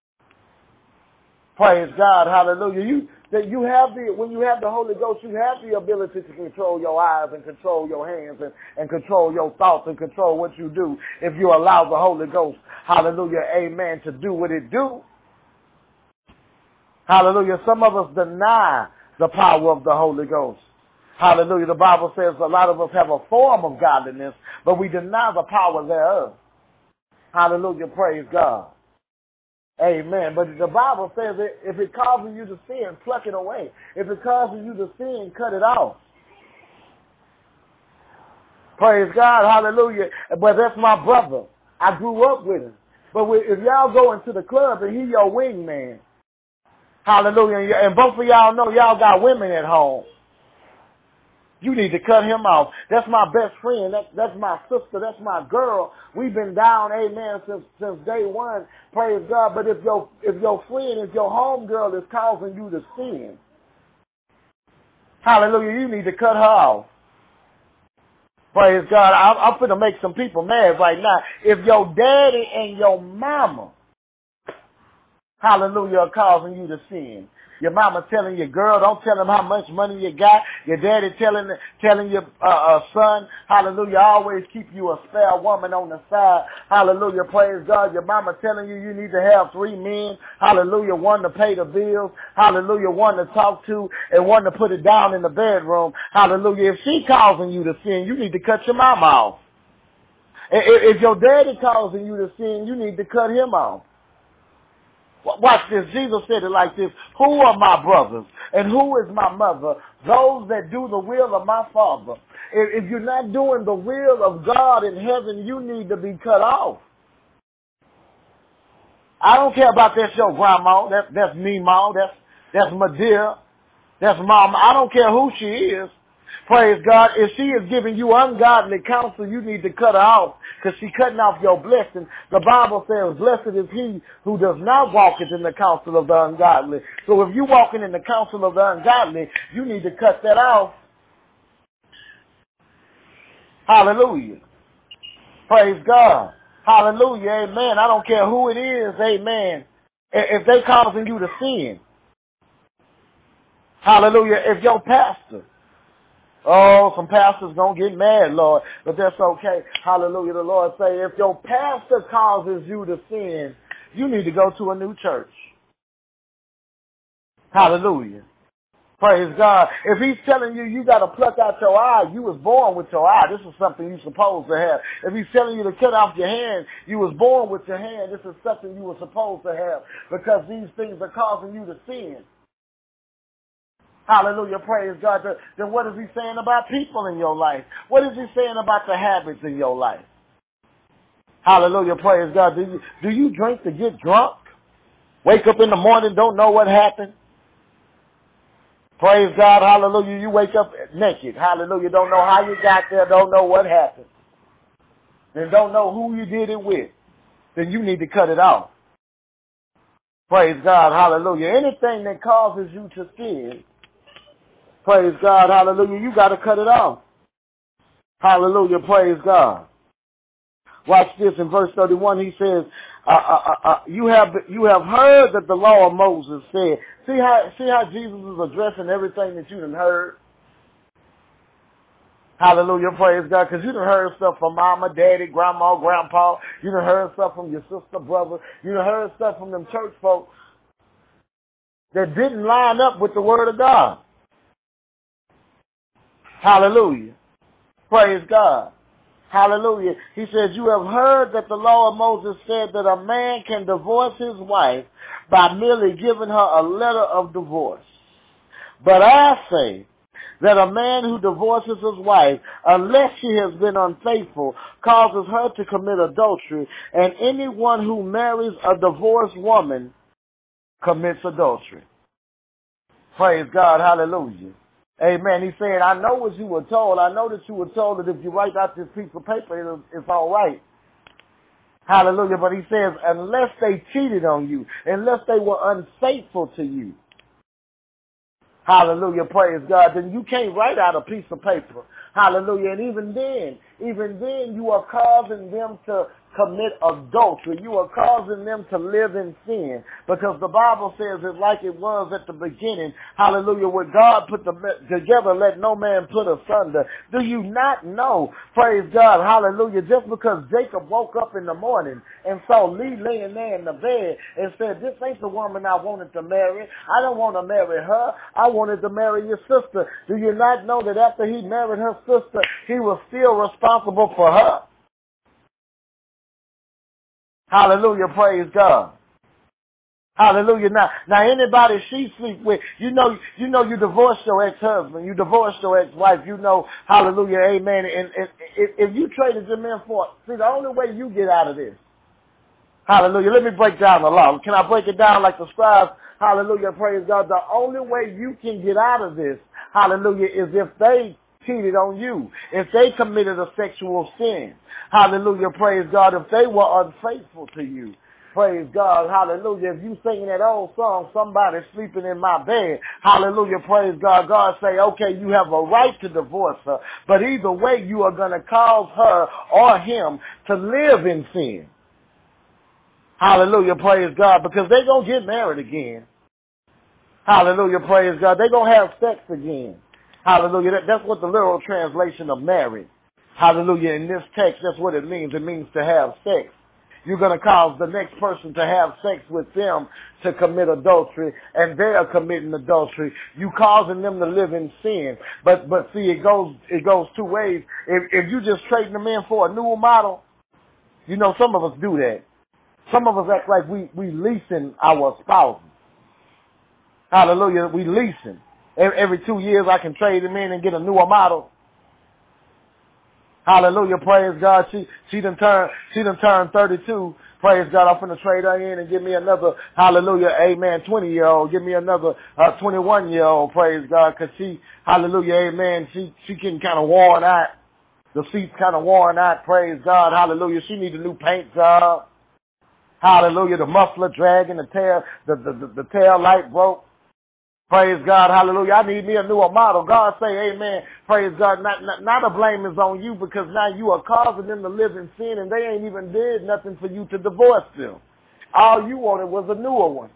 Praise God. Hallelujah. When you have the Holy Ghost, you have the ability to control your eyes and control your hands and control your thoughts and control what you do if you allow the Holy Ghost, hallelujah, amen, to do what it do. Hallelujah. Some of us deny the power of the Holy Ghost. Hallelujah. The Bible says a lot of us have a form of godliness, but we deny the power thereof. Hallelujah. Praise God. Amen. But the Bible says that if it causes you to sin, pluck it away. If it causes you to sin, cut it off. Praise God. Hallelujah. But that's my brother. I grew up with him. But if y'all go into the club and he your wingman, hallelujah, and both of y'all know y'all got women at home, you need to cut him off. That's my best friend. That's my sister. That's my girl. We've been down, amen, since day one. Praise God. But if your friend, if your homegirl is causing you to sin, hallelujah, you need to cut her off. Praise God. I'm finna make some people mad right now. If your daddy and your mama, hallelujah, are causing you to sin. Your mama telling you, girl, don't tell him how much money you got. Your daddy telling your son, hallelujah, always keep you a spare woman on the side. Hallelujah, praise God. Your mama telling you need to have 3 men. Hallelujah, one to pay the bills. Hallelujah, one to talk to and one to put it down in the bedroom. Hallelujah. If she causing you to sin, you need to cut your mama off. If your daddy causing you to sin, you need to cut him off. Watch this. Jesus said it like this. Who are my brothers and who is my mother? Those that do the will of my Father. If you're not doing the will of God in heaven, you need to be cut off. I don't care about that's your grandma. That's me, mom. That's my dear. That's mama. I don't care who she is. Praise God. If she is giving you ungodly counsel, you need to cut her off because she's cutting off your blessing. The Bible says, blessed is he who does not walk in the counsel of the ungodly. So if you're walking in the counsel of the ungodly, you need to cut that off. Hallelujah. Praise God. Hallelujah. Amen. I don't care who it is. Amen. If they causing you to sin. Hallelujah. If your pastor. Oh, some pastors don't get mad, Lord, but that's okay. Hallelujah. The Lord say, if your pastor causes you to sin, you need to go to a new church. Hallelujah. Praise God. If he's telling you you got to pluck out your eye, you was born with your eye. This is something you're supposed to have. If he's telling you to cut off your hand, you was born with your hand. This is something you were supposed to have because these things are causing you to sin. Hallelujah, praise God. Then what is he saying about people in your life? What is he saying about the habits in your life? Hallelujah, praise God. Do you drink to get drunk? Wake up in the morning, don't know what happened? Praise God, hallelujah. You wake up naked. Hallelujah, don't know how you got there, don't know what happened. And don't know who you did it with. Then you need to cut it off. Praise God, hallelujah. Anything that causes you to sin, praise God, hallelujah, you got to cut it off. Hallelujah, praise God. Watch this in verse 31. He says, you have heard that the law of Moses said. See how Jesus is addressing everything that you done heard? Hallelujah, praise God, because you done heard stuff from mama, daddy, grandma, grandpa. You done heard stuff from your sister, brother. You done heard stuff from them church folks that didn't line up with the word of God. Hallelujah. Praise God. Hallelujah. He says, you have heard that the law of Moses said that a man can divorce his wife by merely giving her a letter of divorce. But I say that a man who divorces his wife, unless she has been unfaithful, causes her to commit adultery, and anyone who marries a divorced woman commits adultery. Praise God. Hallelujah. Amen. He said, I know what you were told. I know that you were told that if you write out this piece of paper, it's all right. Hallelujah. But he says, unless they cheated on you, unless they were unfaithful to you. Hallelujah. Praise God. Then you can't write out a piece of paper. Hallelujah. And even then you are causing them to commit adultery. You are causing them to live in sin, because the Bible says it like it was at the beginning. Hallelujah. Where God put together, let no man put asunder. Do you not know? Praise God. Hallelujah. Just because Jacob woke up in the morning and saw Leah laying there in the bed and said, this ain't the woman I wanted to marry. I don't want to marry her. I wanted to marry your sister. Do you not know that after he married her sister, he was still responsible for her? Hallelujah, praise God. Hallelujah. Now anybody she sleep with, you know you divorced your ex-husband, you divorced your ex-wife, hallelujah, amen. And if you traded your men for, see, the only way you get out of this, hallelujah, let me break down the law. Can I break it down like the scribes? Hallelujah, praise God. The only way you can get out of this, hallelujah, is if they cheated on you, if they committed a sexual sin. Hallelujah, praise God. If they were unfaithful to you, praise God, hallelujah. If you singing that old song, somebody's sleeping in my bed, hallelujah, praise God. God say, okay, you have a right to divorce her, but either way, you are going to cause her or him to live in sin. Hallelujah, praise God, because they're going to get married again. Hallelujah, praise God. They're going to have sex again. Hallelujah. That's what the literal translation of marriage. Hallelujah. In this text, that's what it means. It means to have sex. You're going to cause the next person to have sex with them to commit adultery, and they are committing adultery. You causing them to live in sin. But see, it goes two ways. If you just trading them in for a new model, some of us do that. Some of us act like we leasing our spouses. Hallelujah. We leasing. Every 2 years I can trade them in and get a newer model. Hallelujah, praise God. She done turned 32. Praise God, I'm finna trade her in and give me another, hallelujah, amen, 20-year-old. Give me another 21-year-old, praise God, because she, hallelujah, amen, she getting kind of worn out. The seat's kind of worn out, praise God, hallelujah. She needs a new paint job. Hallelujah, the muffler dragging, the tail light broke. Praise God, hallelujah. I need me a newer model. God say, amen. Praise God. Not the blame is on you, because now you are causing them to live in sin and they ain't even did nothing for you to divorce them. All you wanted was a newer one.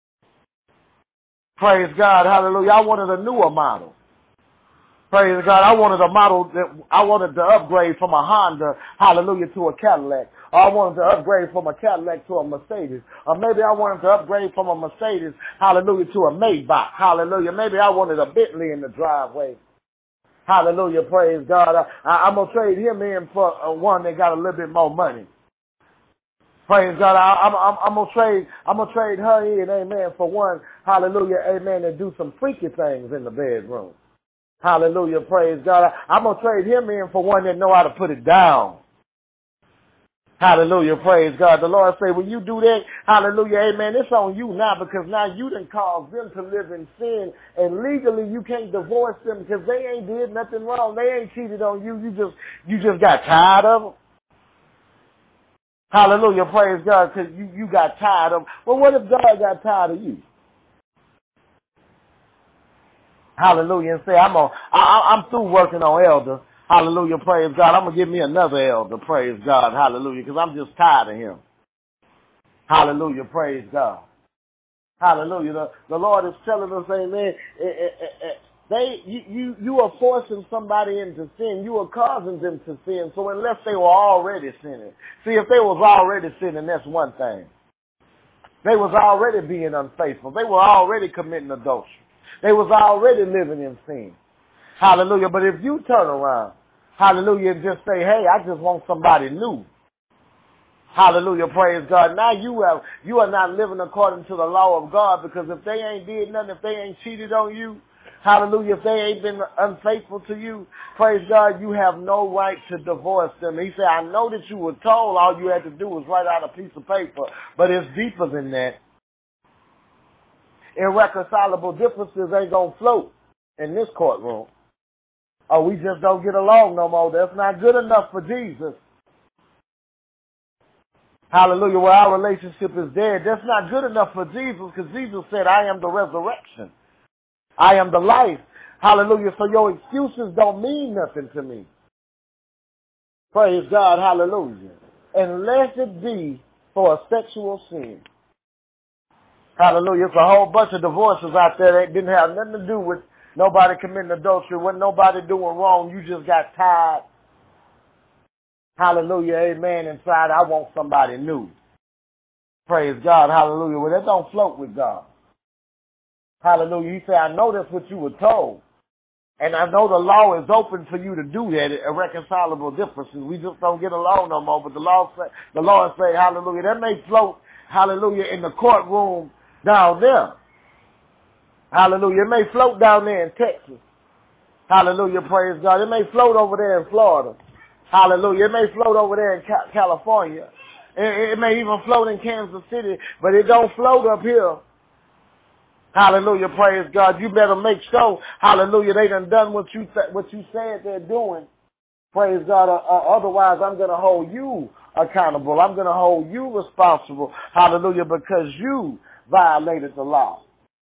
Praise God, hallelujah. I wanted a newer model. Praise God. I wanted a model that I wanted to upgrade from a Honda, hallelujah, to a Cadillac. Or I wanted to upgrade from a Cadillac to a Mercedes. Or maybe I wanted to upgrade from a Mercedes, hallelujah, to a Maybach. Hallelujah. Maybe I wanted a Bentley in the driveway. Hallelujah. Praise God. I'm going to trade him in for one that got a little bit more money. Praise God. I'm going to trade her in, amen, for one, hallelujah, amen, and do some freaky things in the bedroom. Hallelujah, praise God. I'm going to trade him in for one that know how to put it down. Hallelujah, praise God. The Lord say, when you do that, hallelujah, amen, it's on you now, because now you done caused them to live in sin, and legally you can't divorce them because they ain't did nothing wrong. They ain't cheated on you. You just got tired of them. Hallelujah, praise God, because you got tired of them. Well, what if God got tired of you? Hallelujah, and say, I'm through working on elder. Hallelujah, praise God. I'm going to give me another elder, praise God. Hallelujah, because I'm just tired of him. Hallelujah, praise God. Hallelujah. The Lord is telling us, amen, you are forcing somebody into sin. You are causing them to sin. So unless they were already sinning. See, if they was already sinning, that's one thing. They was already being unfaithful. They were already committing adultery. They was already living in sin. Hallelujah. But if you turn around, hallelujah, and just say, hey, I just want somebody new. Hallelujah, praise God. Now you are not living according to the law of God, because if they ain't did nothing, if they ain't cheated on you, hallelujah, if they ain't been unfaithful to you, praise God, you have no right to divorce them. He said, I know that you were told all you had to do was write out a piece of paper, but it's deeper than that. Irreconcilable differences ain't going to float in this courtroom. Oh, we just don't get along no more. That's not good enough for Jesus. Hallelujah. Well, our relationship is dead. That's not good enough for Jesus, because Jesus said, I am the resurrection. I am the life. Hallelujah. So your excuses don't mean nothing to me. Praise God. Hallelujah. Unless it be for a sexual sin. Hallelujah. It's a whole bunch of divorces out there that didn't have nothing to do with nobody committing adultery, wasn't nobody doing wrong. You just got tired. Hallelujah. Amen. Inside, I want somebody new. Praise God. Hallelujah. Well, that don't float with God. Hallelujah. He said, I know that's what you were told. And I know the law is open for you to do that, irreconcilable differences. We just don't get along no more. But the Lord say, hallelujah, that may float, hallelujah, in the courtroom down there. Hallelujah. It may float down there in Texas. Hallelujah. Praise God. It may float over there in Florida. Hallelujah. It may float over there in California. It may even float in Kansas City, but it don't float up here. Hallelujah. Praise God. You better make sure, hallelujah, they done what you said they're doing. Praise God. Otherwise, I'm going to hold you accountable. I'm going to hold you responsible. Hallelujah. Because you violated the law.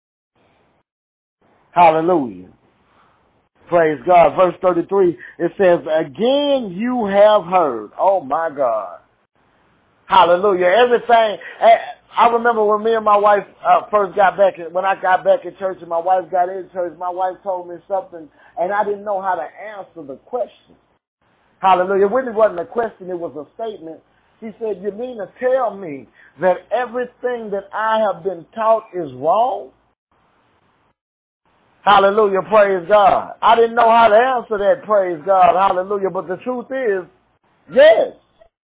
Hallelujah. Praise God. Verse 33, it says, again you have heard. Oh, my God. Hallelujah. Everything. I remember when me and my wife first got back, when I got back in church and my wife got in church, my wife told me something, and I didn't know how to answer the question. Hallelujah. When it wasn't a question, it was a statement. She said, you mean to tell me that everything that I have been taught is wrong? Hallelujah, praise God. I didn't know how to answer that, praise God, hallelujah. But the truth is, yes.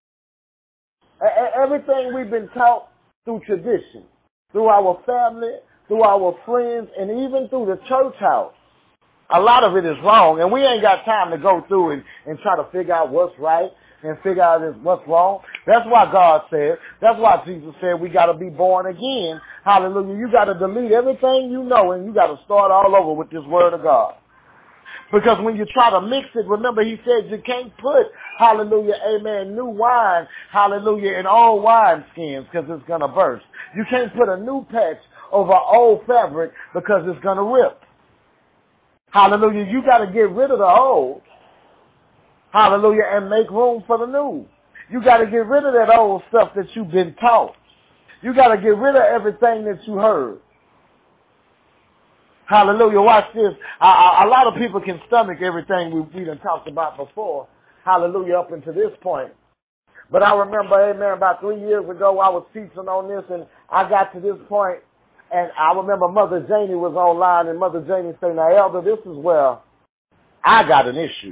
Everything we've been taught through tradition, through our family, through our friends, and even through the church house, a lot of it is wrong. And we ain't got time to go through and try to figure out what's right. and figure out what's wrong. That's why God said, that's why Jesus said we got to be born again. Hallelujah. You got to delete everything you know and you got to start all over with this word of God. Because when you try to mix it, remember he said you can't put, hallelujah, amen, new wine, hallelujah, in old wine skins because it's going to burst. You can't put a new patch over old fabric because it's going to rip. Hallelujah. You got to get rid of the old. Hallelujah. And make room for the new. You got to get rid of that old stuff that you've been taught. You got to get rid of everything that you heard. Hallelujah. Watch this. A lot of people can stomach everything we done talked about before. Hallelujah. Up until this point. But I remember, amen, about 3 years ago, I was teaching on this and I got to this point, and I remember Mother Janie was online, and Mother Janie said, now, Elder, this is where I got an issue.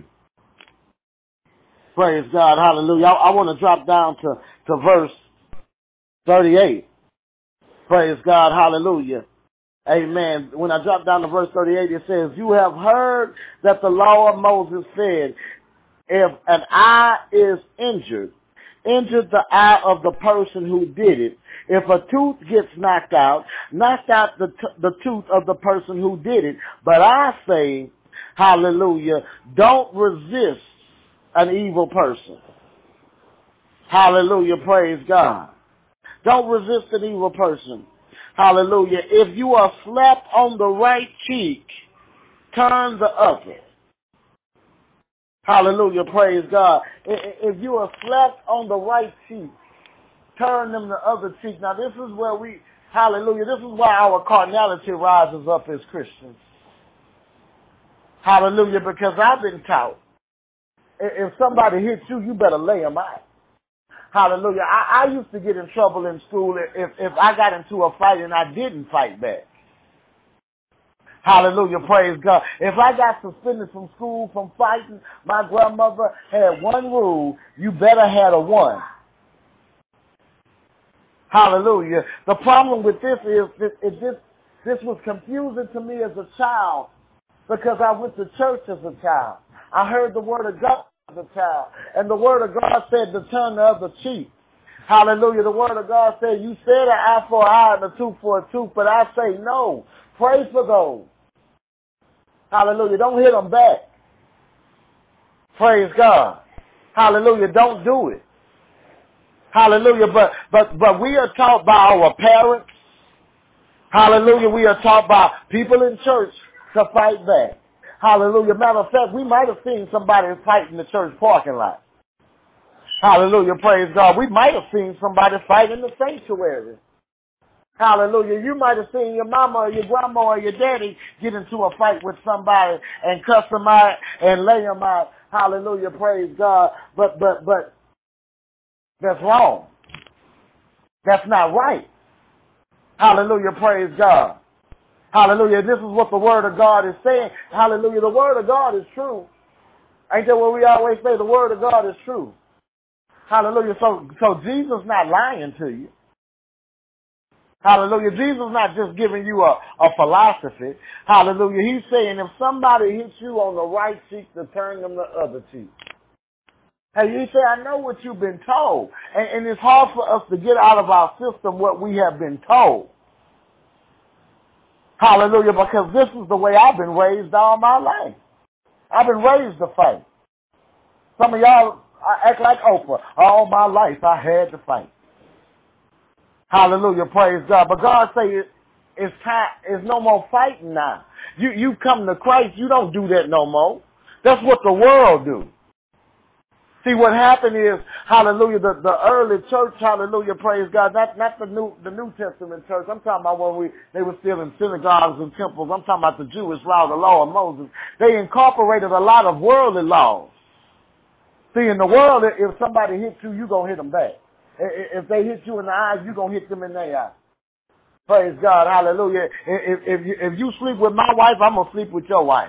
Praise God. Hallelujah. I want to drop down to verse 38. Praise God. Hallelujah. Amen. When I drop down to verse 38, it says, you have heard that the law of Moses said, if an eye is injured the eye of the person who did it. If a tooth gets knocked out the tooth of the person who did it. But I say, hallelujah, don't resist an evil person. Hallelujah, praise God. Don't resist an evil person. Hallelujah. If you are slapped on the right cheek, turn the other. Hallelujah, praise God. If you are slapped on the right cheek, turn them the other cheek. Now this is where hallelujah, this is why our carnality rises up as Christians. Hallelujah, because I've been taught, if somebody hits you, you better lay them out. Hallelujah. I used to get in trouble in school if I got into a fight and I didn't fight back. Hallelujah, praise God. If I got suspended from school from fighting, my grandmother had one rule: you better have a one. Hallelujah. The problem with this is this was confusing to me as a child because I went to church as a child. I heard the word of God as a child, and the word of God said to turn the other cheek. Hallelujah. The word of God said, you said an eye for an eye and a tooth for a tooth, but I say no. Pray for those. Hallelujah. Don't hit them back. Praise God. Hallelujah. Don't do it. Hallelujah. But we are taught by our parents. Hallelujah. We are taught by people in church to fight back. Hallelujah. Matter of fact, we might have seen somebody fight in the church parking lot. Hallelujah. Praise God. We might have seen somebody fight in the sanctuary. Hallelujah. You might have seen your mama or your grandma or your daddy get into a fight with somebody and cuss them out and lay them out. Hallelujah. Praise God. But that's wrong. That's not right. Hallelujah. Praise God. Hallelujah. This is what the word of God is saying. Hallelujah. The word of God is true. Ain't that what we always say? The word of God is true. Hallelujah. So Jesus not lying to you. Hallelujah. Jesus not just giving you a philosophy. Hallelujah. He's saying if somebody hits you on the right cheek, to turn them the other cheek. Hey, you say, I know what you've been told. And it's hard for us to get out of our system what we have been told. Hallelujah. Because this is the way I've been raised all my life. I've been raised to fight. Some of y'all act like Oprah. All my life I had to fight. Hallelujah, praise God. But God say it's time. It's no more fighting now. You come to Christ, you don't do that no more. That's what the world do. See, what happened is, hallelujah, the early church, hallelujah, praise God, not the New Testament church. I'm talking about when they were still in synagogues and temples. I'm talking about the Jewish law, the law of Moses. They incorporated a lot of worldly laws. See, in the world, if somebody hits you, you're going to hit them back. If they hit you in the eye, you're going to hit them in their eye. Praise God, hallelujah. If you sleep with my wife, I'm going to sleep with your wife.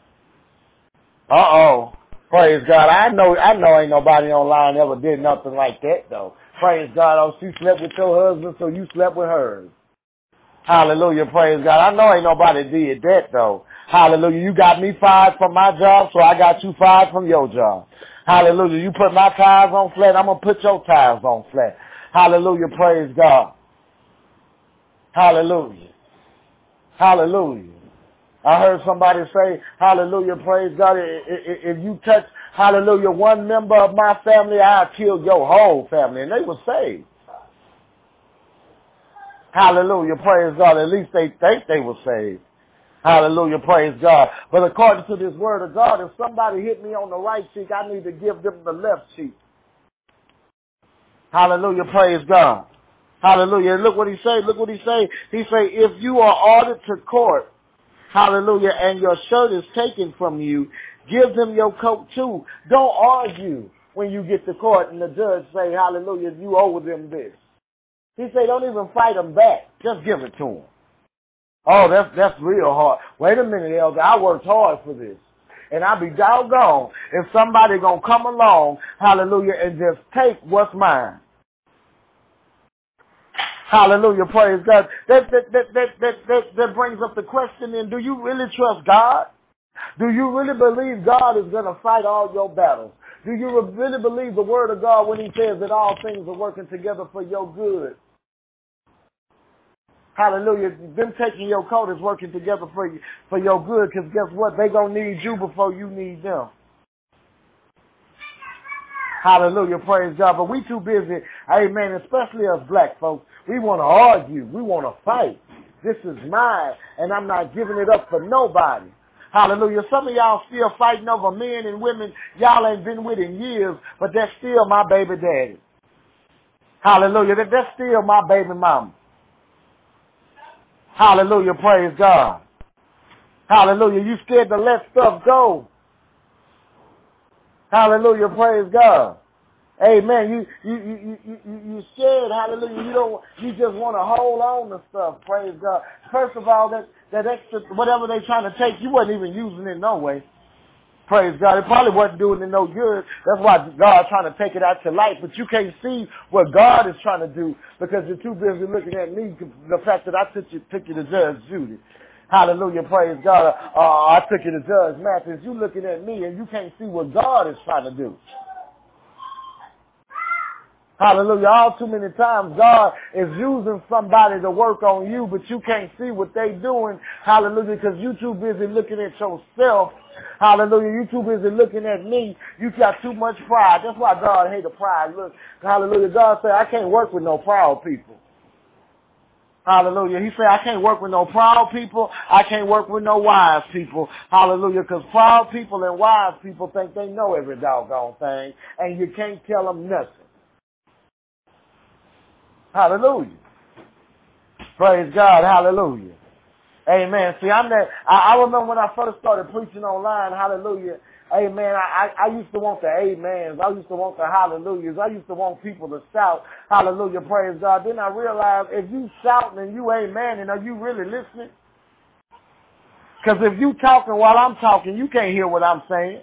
Uh-oh. Praise God. I know ain't nobody online ever did nothing like that, though. Praise God. Oh, she slept with your husband, so you slept with hers. Hallelujah. Praise God. I know ain't nobody did that, though. Hallelujah. You got me fired from my job, so I got you fired from your job. Hallelujah. You put my tires on flat, I'm going to put your tires on flat. Hallelujah. Praise God. Hallelujah. Hallelujah. I heard somebody say, hallelujah, praise God, if you touch, hallelujah, one member of my family, I'll kill your whole family. And they were saved. Hallelujah, praise God. At least they think they were saved. Hallelujah, praise God. But according to this word of God, if somebody hit me on the right cheek, I need to give them the left cheek. Hallelujah, praise God. Hallelujah. Look what he say. Look what he say. He say, if you are ordered to court, hallelujah, and your shirt is taken from you, give them your coat too. Don't argue when you get to court and the judge say, hallelujah, you owe them this. He say, don't even fight them back. Just give it to them. Oh, that's real hard. Wait a minute, Elder. I worked hard for this. And I'll be doggone if somebody gonna come along, hallelujah, and just take what's mine. Hallelujah, praise God. That brings up the question then, do you really trust God? Do you really believe God is going to fight all your battles? Do you really believe the word of God when he says that all things are working together for your good? Hallelujah. Them taking your coat is working together for your good, because guess what? They're going to need you before you need them. Hallelujah, praise God. But we too busy, amen, especially us black folks. We want to argue. We want to fight. This is mine, and I'm not giving it up for nobody. Hallelujah. Some of y'all still fighting over men and women y'all ain't been with in years, but that's still my baby daddy. Hallelujah. That's still my baby mama. Hallelujah, praise God. Hallelujah. You scared to let stuff go. Hallelujah, praise God. Amen. You scared, hallelujah. You just want to hold on to stuff, praise God. First of all, that extra, whatever they trying to take, you wasn't even using it no way. Praise God. It probably wasn't doing it no good. That's why God's trying to take it out your life. But you can't see what God is trying to do because you're too busy looking at me, the fact that I took you to Judge Judy. Hallelujah, praise God. I took you to Judge Mathis. You looking at me and you can't see what God is trying to do. Hallelujah. All too many times God is using somebody to work on you, but you can't see what they doing. Hallelujah, because you too busy looking at yourself. Hallelujah. You too busy looking at me. You got too much pride. That's why God hates pride. Look, hallelujah. God said, I can't work with no proud people. Hallelujah. He said, I can't work with no proud people. I can't work with no wise people. Hallelujah. Because proud people and wise people think they know every doggone thing, and you can't tell them nothing. Hallelujah. Praise God. Hallelujah. Amen. See, I remember when I first started preaching online, hallelujah. Amen. I used to want the amens. I used to want the hallelujahs. I used to want people to shout, hallelujah, praise God. Then I realized if you shouting and you amening, are you really listening? Because if you talking while I'm talking, you can't hear what I'm saying.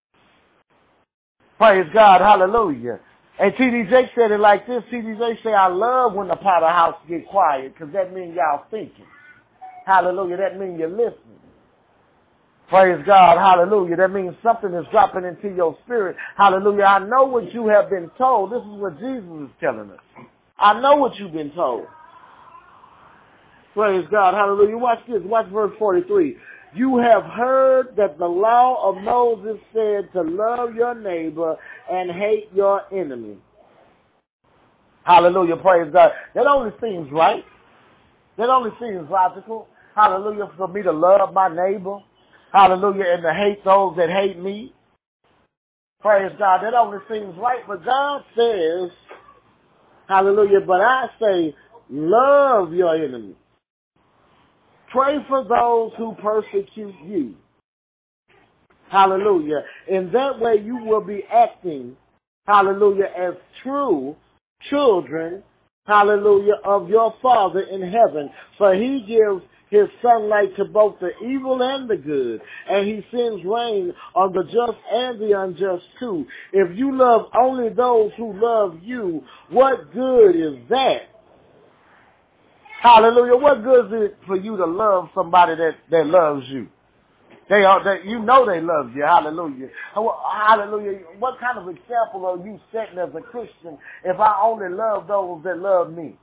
Praise God. Hallelujah. And T.D. Jakes said it like this. T.D. Jakes said, I love when the Potter house get quiet because that means y'all thinking. Hallelujah. That means you're listening. Praise God. Hallelujah. That means something is dropping into your spirit. Hallelujah. I know what you have been told. This is what Jesus is telling us. I know what you've been told. Praise God. Hallelujah. Watch this. Watch verse 43. You have heard that the law of Moses said to love your neighbor and hate your enemy. Hallelujah. Praise God. That only seems right. That only seems logical. Hallelujah. For me to love my neighbor. Hallelujah. And to hate those that hate me. Praise God. That only seems right. But God says, hallelujah, but I say, love your enemy. Pray for those who persecute you. Hallelujah. In that way you will be acting, hallelujah, as true children, hallelujah, of your Father in heaven. For he gives his sunlight to both the evil and the good, and he sends rain on the just and the unjust too. If you love only those who love you, what good is that? Hallelujah. What good is it for you to love somebody that loves you? You know they love you. Hallelujah. Hallelujah. What kind of example are you setting as a Christian if I only love those that love me?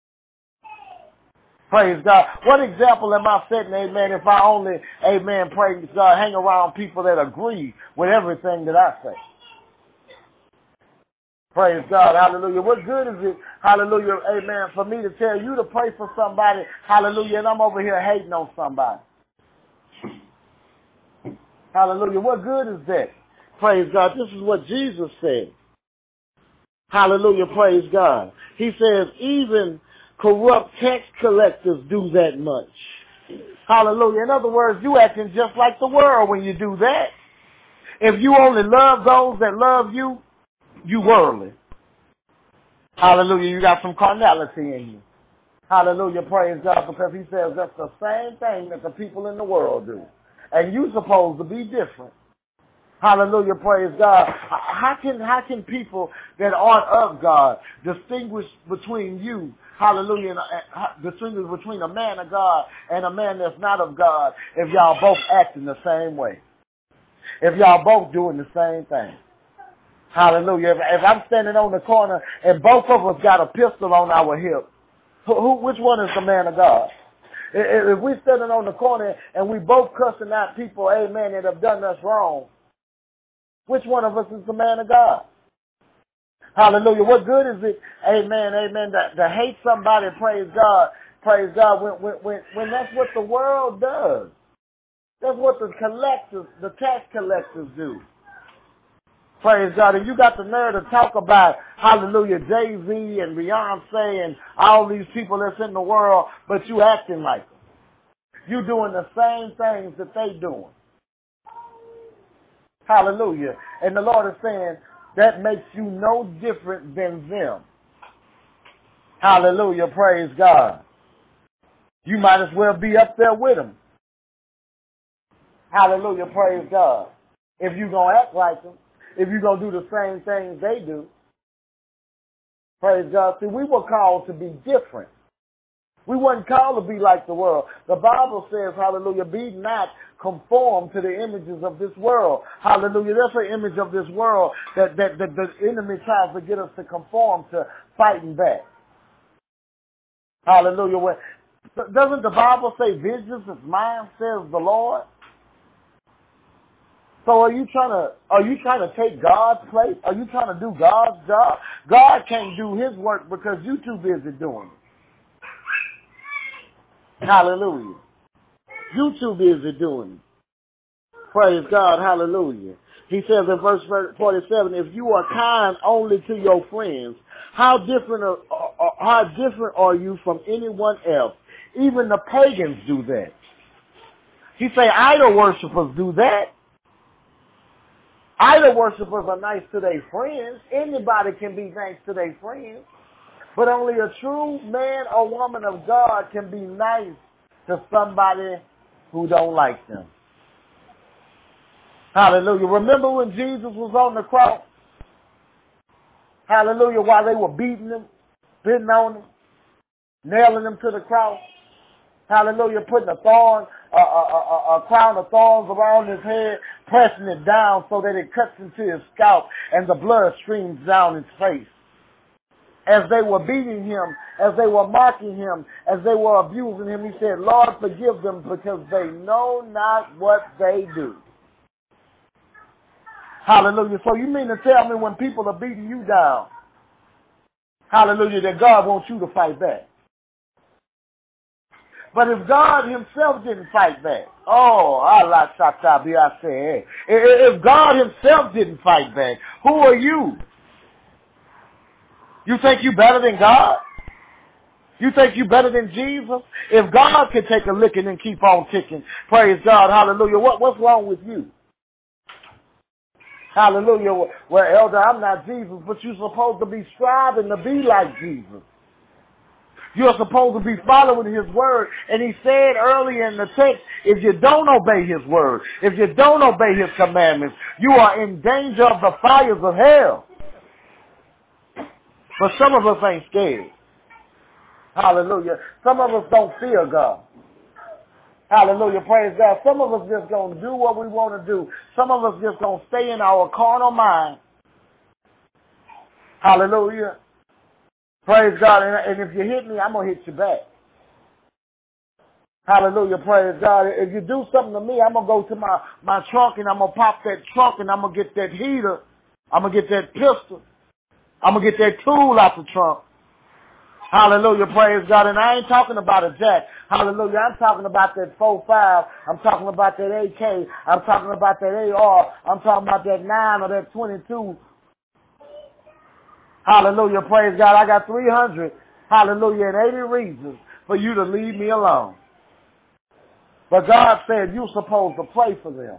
Praise God. What example am I setting, amen, if I only, amen, praise God, hang around people that agree with everything that I say? Praise God. Hallelujah. What good is it, hallelujah, amen, for me to tell you to pray for somebody, hallelujah, and I'm over here hating on somebody? Hallelujah. What good is that? Praise God. This is what Jesus said. Hallelujah. Praise God. He says, even corrupt tax collectors do that much. Hallelujah. In other words, you acting just like the world when you do that. If you only love those that love you, you worldly. Hallelujah. You got some carnality in you. Hallelujah. Praise God. Because he says that's the same thing that the people in the world do. And you supposed to be different. Hallelujah, praise God. How can people that aren't of God distinguish between you, hallelujah, distinguish between a man of God and a man that's not of God if y'all both acting the same way? If y'all both doing the same thing. Hallelujah. If I'm standing on the corner and both of us got a pistol on our hip, which one is the man of God? If we're standing on the corner and we both cussing out people, amen, that have done us wrong, which one of us is the man of God? Hallelujah. What good is it, amen, to hate somebody, praise God, when that's what the world does. That's what the tax collectors do. Praise God. And you got the nerve to talk about, hallelujah, Jay-Z and Beyonce and all these people that's in the world, but you acting like them. You doing the same things that they doing. Hallelujah. And the Lord is saying that makes you no different than them. Hallelujah. Praise God. You might as well be up there with them. Hallelujah. Praise God. If you're going to act like them. If you're going to do the same things they do. Praise God. See, we were called to be different. We weren't called to be like the world. The Bible says, hallelujah, be not conformed to the images of this world. Hallelujah. That's an image of this world that the enemy tries to get us to conform to, fighting back. Hallelujah. Doesn't the Bible say, vengeance is mine, says the Lord? So are you trying to take God's place? Are you trying to do God's job? God can't do his work because you're too busy doing it. Hallelujah. You too busy doing it. Praise God. Hallelujah. He says in verse 47, if you are kind only to your friends, how different are you from anyone else? Even the pagans do that. He say idol worshipers do that. Idol worshipers are nice to their friends. Anybody can be nice to their friends. But only a true man or woman of God can be nice to somebody who don't like them. Hallelujah. Remember when Jesus was on the cross? Hallelujah. While they were beating him, spitting on him, nailing him to the cross. Hallelujah. Putting a crown of thorns around his head, pressing it down so that it cuts into his scalp and the blood streams down his face. As they were beating him, as they were mocking him, as they were abusing him, he said, Lord, forgive them because they know not what they do. Hallelujah. So you mean to tell me when people are beating you down, hallelujah, that God wants you to fight back? But if God himself didn't fight back, if God himself didn't fight back, who are you? You think you better than God? You think you better than Jesus? If God can take a licking and keep on ticking, praise God, hallelujah, what's wrong with you? Hallelujah. Well, elder, I'm not Jesus, but you're supposed to be striving to be like Jesus. You're supposed to be following his word. And he said earlier in the text, if you don't obey his word, if you don't obey his commandments, you are in danger of the fires of hell. But some of us ain't scared. Hallelujah. Some of us don't fear God. Hallelujah, praise God. Some of us just going to do what we want to do. Some of us just going to stay in our carnal mind. Hallelujah. Praise God. And if you hit me, I'm going to hit you back. Hallelujah, praise God. If you do something to me, I'm going to go to my trunk and I'm going to pop that trunk and I'm going to get that heater. I'm going to get that pistol. I'm going to get that tool out the trunk. Hallelujah, praise God. And I ain't talking about a jack. Hallelujah, I'm talking about that 4.5. I'm talking about that AK. I'm talking about that AR. I'm talking about that 9 or that 22. Hallelujah, praise God. I got 300, hallelujah, and 80 reasons for you to leave me alone. But God said you're supposed to pray for them.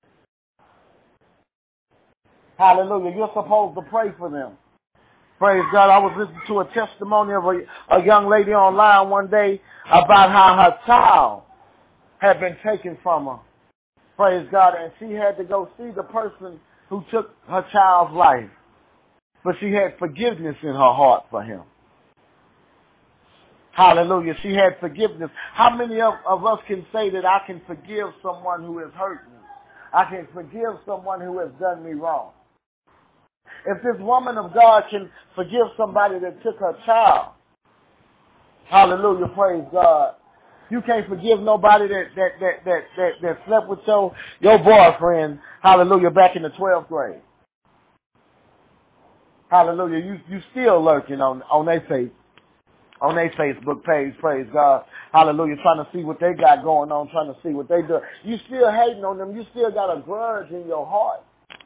Hallelujah, you're supposed to pray for them. Praise God. I was listening to a testimony of a young lady online one day about how her child had been taken from her. Praise God. And she had to go see the person who took her child's life. But she had forgiveness in her heart for him. Hallelujah. She had forgiveness. How many of us can say that I can forgive someone who has hurt me? I can forgive someone who has done me wrong. If this woman of God can forgive somebody that took her child, hallelujah, praise God. You can't forgive nobody that slept with your boyfriend, hallelujah, back in the 12th grade. Hallelujah. You still lurking on their Facebook page, praise God. Hallelujah, trying to see what they got going on, trying to see what they do. You still hating on them. You still got a grudge in your heart.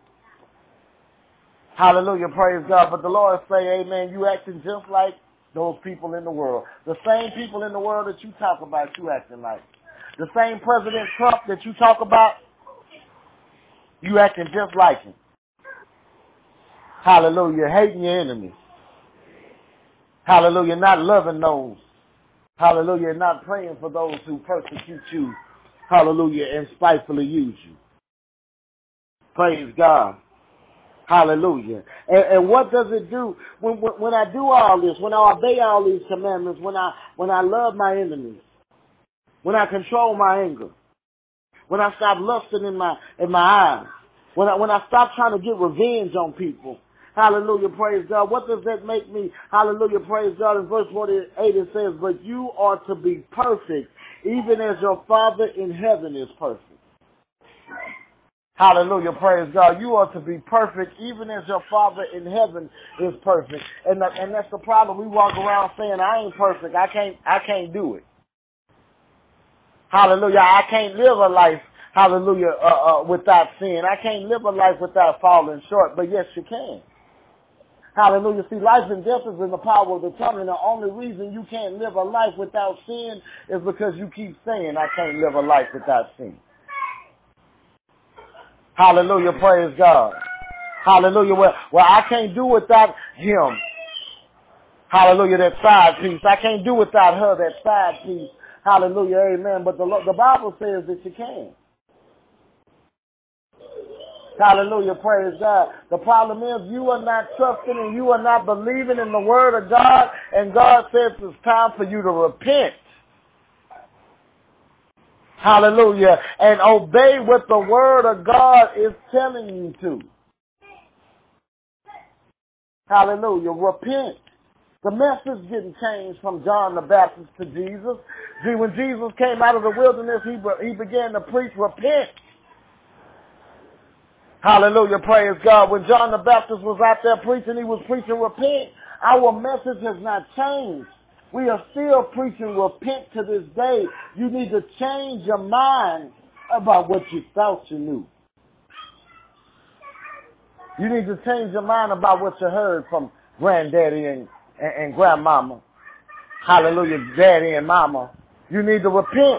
Hallelujah, praise God. But the Lord say, amen, you acting just like those people in the world. The same people in the world that you talk about, you acting like. The same President Trump that you talk about, you acting just like him. Hallelujah, hating your enemies. Hallelujah, not loving those. Hallelujah, not praying for those who persecute you. Hallelujah, and spitefully use you. Praise God. Hallelujah. And what does it do when I do all this, when I obey all these commandments, when I love my enemies, when I control my anger, when I stop lusting in my eyes, when I stop trying to get revenge on people? Hallelujah, praise God. What does that make me? Hallelujah, praise God. In verse 48 it says, but you are to be perfect, even as your Father in heaven is perfect. Hallelujah, praise God. You are to be perfect, even as your Father in heaven is perfect. And that's the problem. We walk around saying, I ain't perfect. I can't do it. Hallelujah. I can't live a life, hallelujah, without sin. I can't live a life without falling short. But yes, you can. Hallelujah. See, life and death is in the power of the tongue, and the only reason you can't live a life without sin is because you keep saying, I can't live a life without sin. Hallelujah, praise God. Hallelujah. Well, I can't do without him. Hallelujah, that side piece. I can't do without her, that side piece. Hallelujah, amen. But the Bible says that you can. Hallelujah, praise God. The problem is you are not trusting and you are not believing in the word of God, and God says it's time for you to repent. Hallelujah. And obey what the word of God is telling you to. Hallelujah. Repent. The message didn't change from John the Baptist to Jesus. See, when Jesus came out of the wilderness, he began to preach, repent. Hallelujah. Praise God. When John the Baptist was out there preaching, he was preaching, repent. Our message has not changed. We are still preaching repent to this day. You need to change your mind about what you thought you knew. You need to change your mind about what you heard from granddaddy and grandmama. Hallelujah, daddy and mama. You need to repent.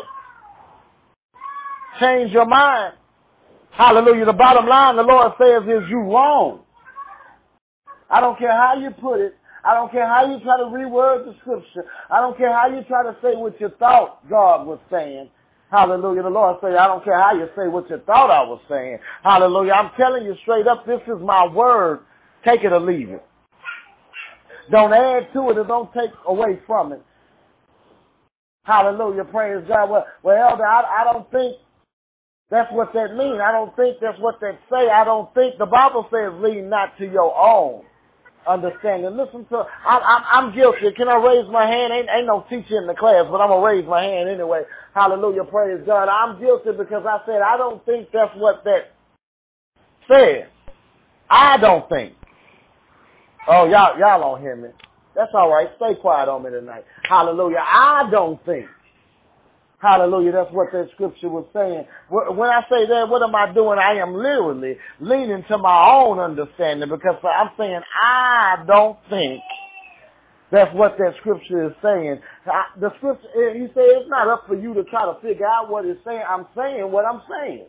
Change your mind. Hallelujah. The bottom line, the Lord says, is you wrong. I don't care how you put it. I don't care how you try to reword the scripture. I don't care how you try to say what you thought God was saying. Hallelujah. The Lord says, I don't care how you say what you thought I was saying. Hallelujah. I'm telling you straight up, this is my word. Take it or leave it. Don't add to it or don't take away from it. Hallelujah, praise God. Well, Elder, I don't think that's what that means. I don't think that's what that say. I don't think the Bible says lean not to your own understanding. Listen to, I'm guilty. Can I raise my hand? Ain't no teacher in the class, but I'm going to raise my hand anyway. Hallelujah, praise God. I'm guilty because I said I don't think that's what that says. I don't think. Oh, y'all don't hear me. That's all right. Stay quiet on me tonight. Hallelujah. I don't think. Hallelujah. That's what that scripture was saying. When I say that, what am I doing? I am literally leaning to my own understanding because I'm saying I don't think that's what that scripture is saying. The scripture, he said, it's not up for you to try to figure out what it's saying. I'm saying what I'm saying.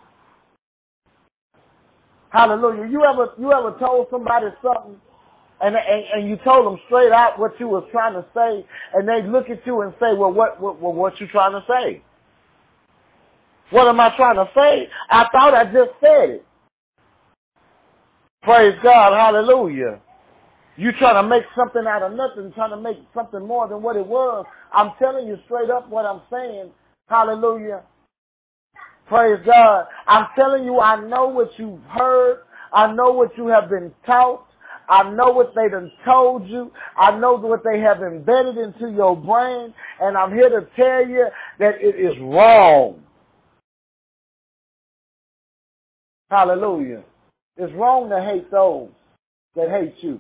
Hallelujah. You ever told somebody something and you told them straight out what you was trying to say, and they look at you and say, well, what you trying to say? What am I trying to say? I thought I just said it. Praise God. Hallelujah. You trying to make something out of nothing, trying to make something more than what it was. I'm telling you straight up what I'm saying. Hallelujah. Praise God. I'm telling you, I know what you've heard. I know what you have been taught. I know what they done told you. I know what they have embedded into your brain. And I'm here to tell you that it is wrong. Hallelujah. It's wrong to hate those that hate you.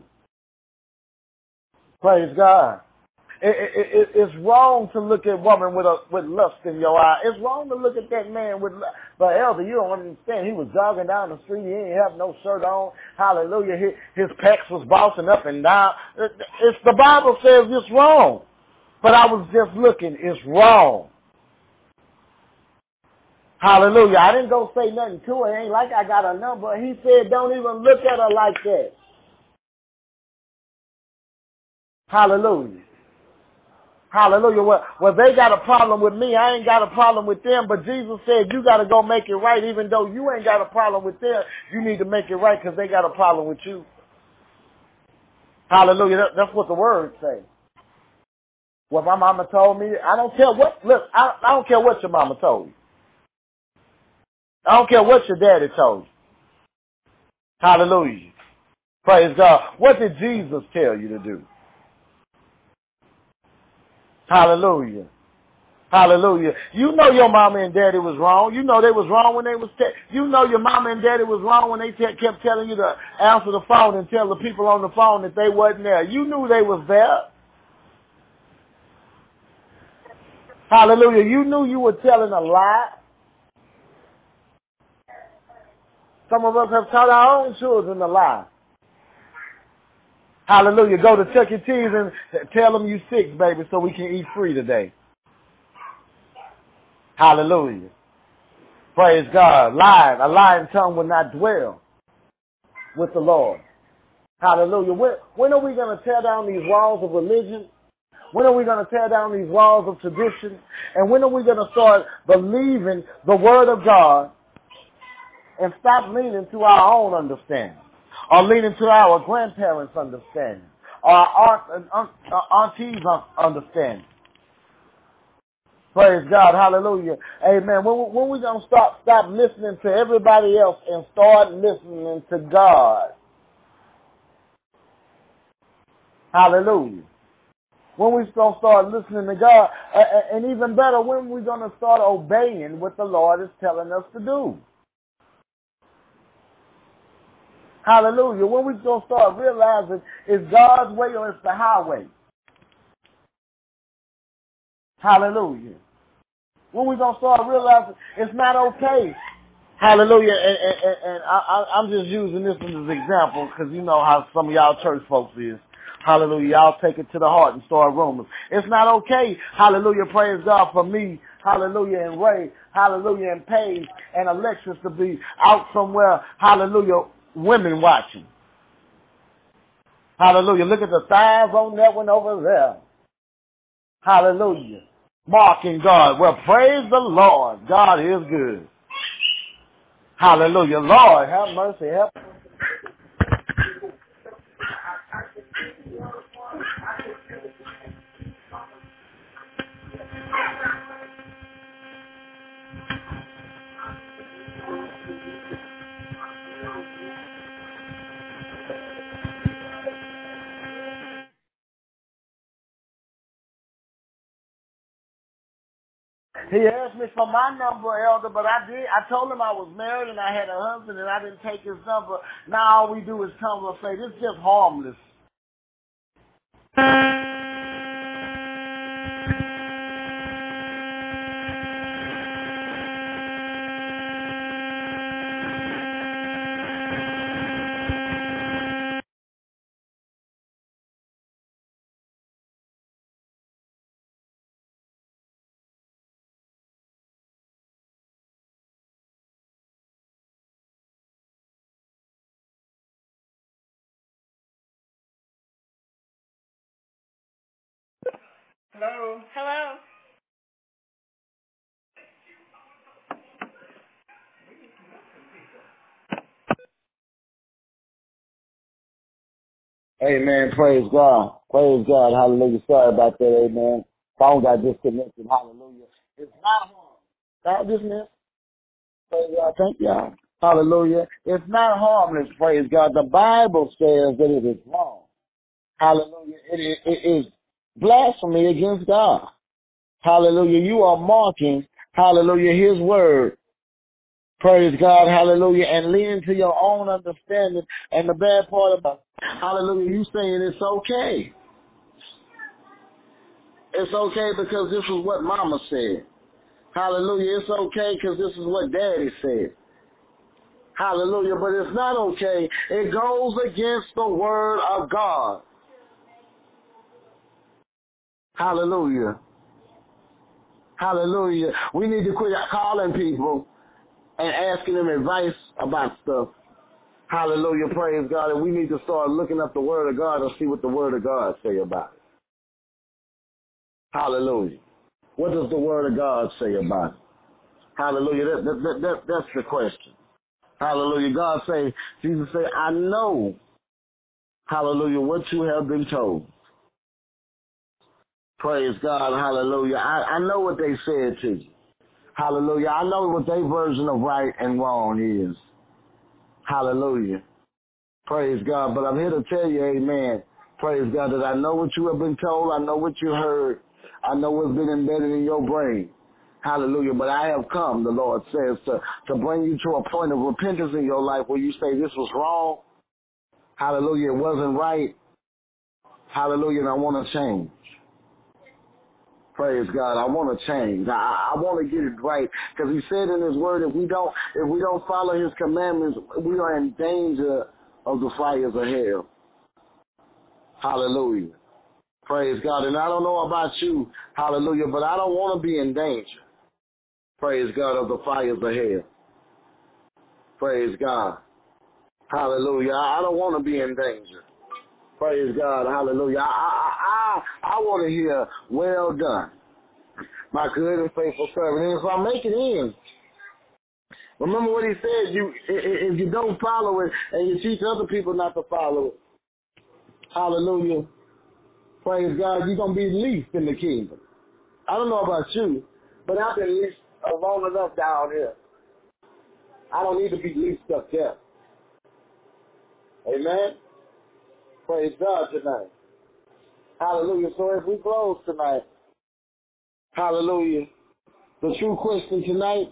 Praise God. It's wrong to look at woman with lust in your eye. It's wrong to look at that man with lust. But Elder, you don't understand. He was jogging down the street. He didn't have no shirt on. Hallelujah. His pecs was bouncing up and down. It's the Bible says it's wrong. But I was just looking. It's wrong. Hallelujah. I didn't go say nothing to her. It ain't like I got a number. He said, don't even look at her like that. Hallelujah. Hallelujah. Well, they got a problem with me. I ain't got a problem with them. But Jesus said you got to go make it right. Even though you ain't got a problem with them, you need to make it right because they got a problem with you. Hallelujah. That's what the word says. Well, my mama told me. I don't care what. Look, I don't care what your mama told you. I don't care what your daddy told you. Hallelujah. Praise God. What did Jesus tell you to do? Hallelujah. Hallelujah. You know your mama and daddy was wrong. You know they was wrong when they was you know your mama and daddy was wrong when they kept telling you to answer the phone and tell the people on the phone that they wasn't there. You knew they was there. Hallelujah. You knew you were telling a lie. Some of us have taught our own children a lie. Hallelujah. Go to Chuck E. Cheese and tell them you sick, baby, so we can eat free today. Hallelujah. Praise God. Lying. A lying tongue will not dwell with the Lord. Hallelujah. When are we going to tear down these walls of religion? When are we going to tear down these walls of tradition? And when are we going to start believing the word of God and stop leaning to our own understanding? Or leaning to our grandparents' understanding, or our aunties' understanding. Praise God, hallelujah, amen. When we gonna stop listening to everybody else and start listening to God? Hallelujah. When we gonna start listening to God, and even better, when we gonna start obeying what the Lord is telling us to do? Hallelujah. When we going to start realizing it's God's way or it's the highway? Hallelujah. When we going to start realizing it's not okay? Hallelujah. And I'm just using this as an example because you know how some of y'all church folks is. Hallelujah. Y'all take it to the heart and start rumors. It's not okay. Hallelujah. Praise God for me. Hallelujah. And Ray. Hallelujah. And Paige and Alexis to be out somewhere. Hallelujah. Women watching. Hallelujah. Look at the thighs on that one over there. Hallelujah. Marking God. Well, praise the Lord. God is good. Hallelujah. Lord, have mercy. Help. He asked me for my number, Elder, but I told him I was married and I had a husband and I didn't take his number. Now all we do is conversate. It's just harmless. Hello. Hello. Amen. Praise God. Praise God. Hallelujah. Sorry about that. Amen. Phone got disconnected. Hallelujah. It's not harm. God dismissed. Praise God. Thank y'all. Hallelujah. It's not harmless. Praise God. The Bible says that it is wrong. Hallelujah. It is blasphemy against God. Hallelujah. You are marking, hallelujah, his word. Praise God, hallelujah, and lean to your own understanding. And the bad part about, hallelujah, you saying it's okay. It's okay because this is what mama said. Hallelujah, it's okay because this is what daddy said. Hallelujah, but it's not okay. It goes against the word of God. Hallelujah. Hallelujah. We need to quit calling people and asking them advice about stuff. Hallelujah, praise God. And we need to start looking up the Word of God and see what the Word of God say about it. Hallelujah. What does the Word of God say about it? Hallelujah. That's the question. Hallelujah. God say, Jesus say, I know, hallelujah, what you have been told. Praise God, hallelujah. I know what they said to you. Hallelujah. I know what their version of right and wrong is. Hallelujah. Praise God. But I'm here to tell you, amen. Praise God, that I know what you have been told. I know what you heard. I know what's been embedded in your brain. Hallelujah. But I have come, the Lord says, to bring you to a point of repentance in your life where you say this was wrong. Hallelujah. It wasn't right. Hallelujah. And I want to change. Praise God. I want to change. I want to get it right. Because he said in his word, if we don't follow his commandments, we are in danger of the fires of hell. Hallelujah. Praise God. And I don't know about you, hallelujah, but I don't want to be in danger. Praise God, of the fires of hell. Praise God. Hallelujah. I don't want to be in danger. Praise God. Hallelujah. I want to hear, well done, my good and faithful servant. And if I make it in, remember what he said, if you don't follow it and you teach other people not to follow it, hallelujah, praise God, you're going to be least in the kingdom. I don't know about you, but I've been least long enough down here. I don't need to be least up there. Amen? Praise God tonight. Hallelujah. So as we close tonight, hallelujah, the true question tonight,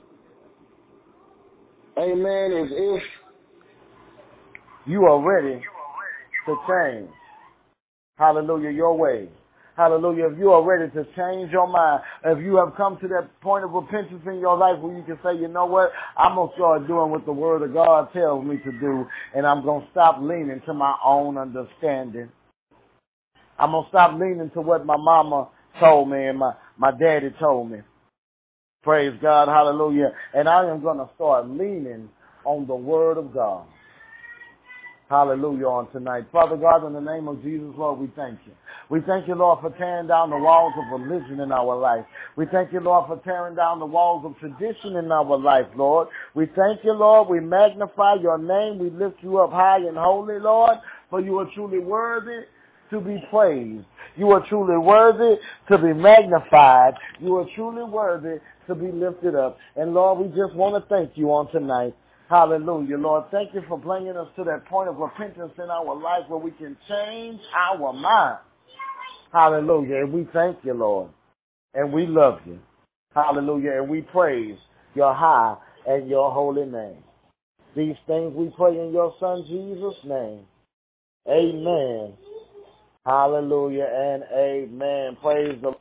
amen, is if you are ready to change, hallelujah, your way. Hallelujah. If you are ready to change your mind, if you have come to that point of repentance in your life where you can say, you know what, I'm going to start doing what the Word of God tells me to do, and I'm going to stop leaning to my own understanding. I'm going to stop leaning to what my mama told me and my daddy told me. Praise God. Hallelujah. And I am going to start leaning on the Word of God. Hallelujah on tonight. Father God, in the name of Jesus, Lord, we thank you. We thank you, Lord, for tearing down the walls of religion in our life. We thank you, Lord, for tearing down the walls of tradition in our life, Lord. We thank you, Lord. We magnify your name. We lift you up high and holy, Lord, for you are truly worthy to be praised. You are truly worthy to be magnified. You are truly worthy to be lifted up. And Lord, we just want to thank you on tonight. Hallelujah, Lord. Thank you for bringing us to that point of repentance in our life where we can change our mind. Hallelujah. And we thank you, Lord. And we love you. Hallelujah. And we praise your high and your holy name. These things we pray in your Son Jesus' name. Amen. Hallelujah and amen. Praise the Lord.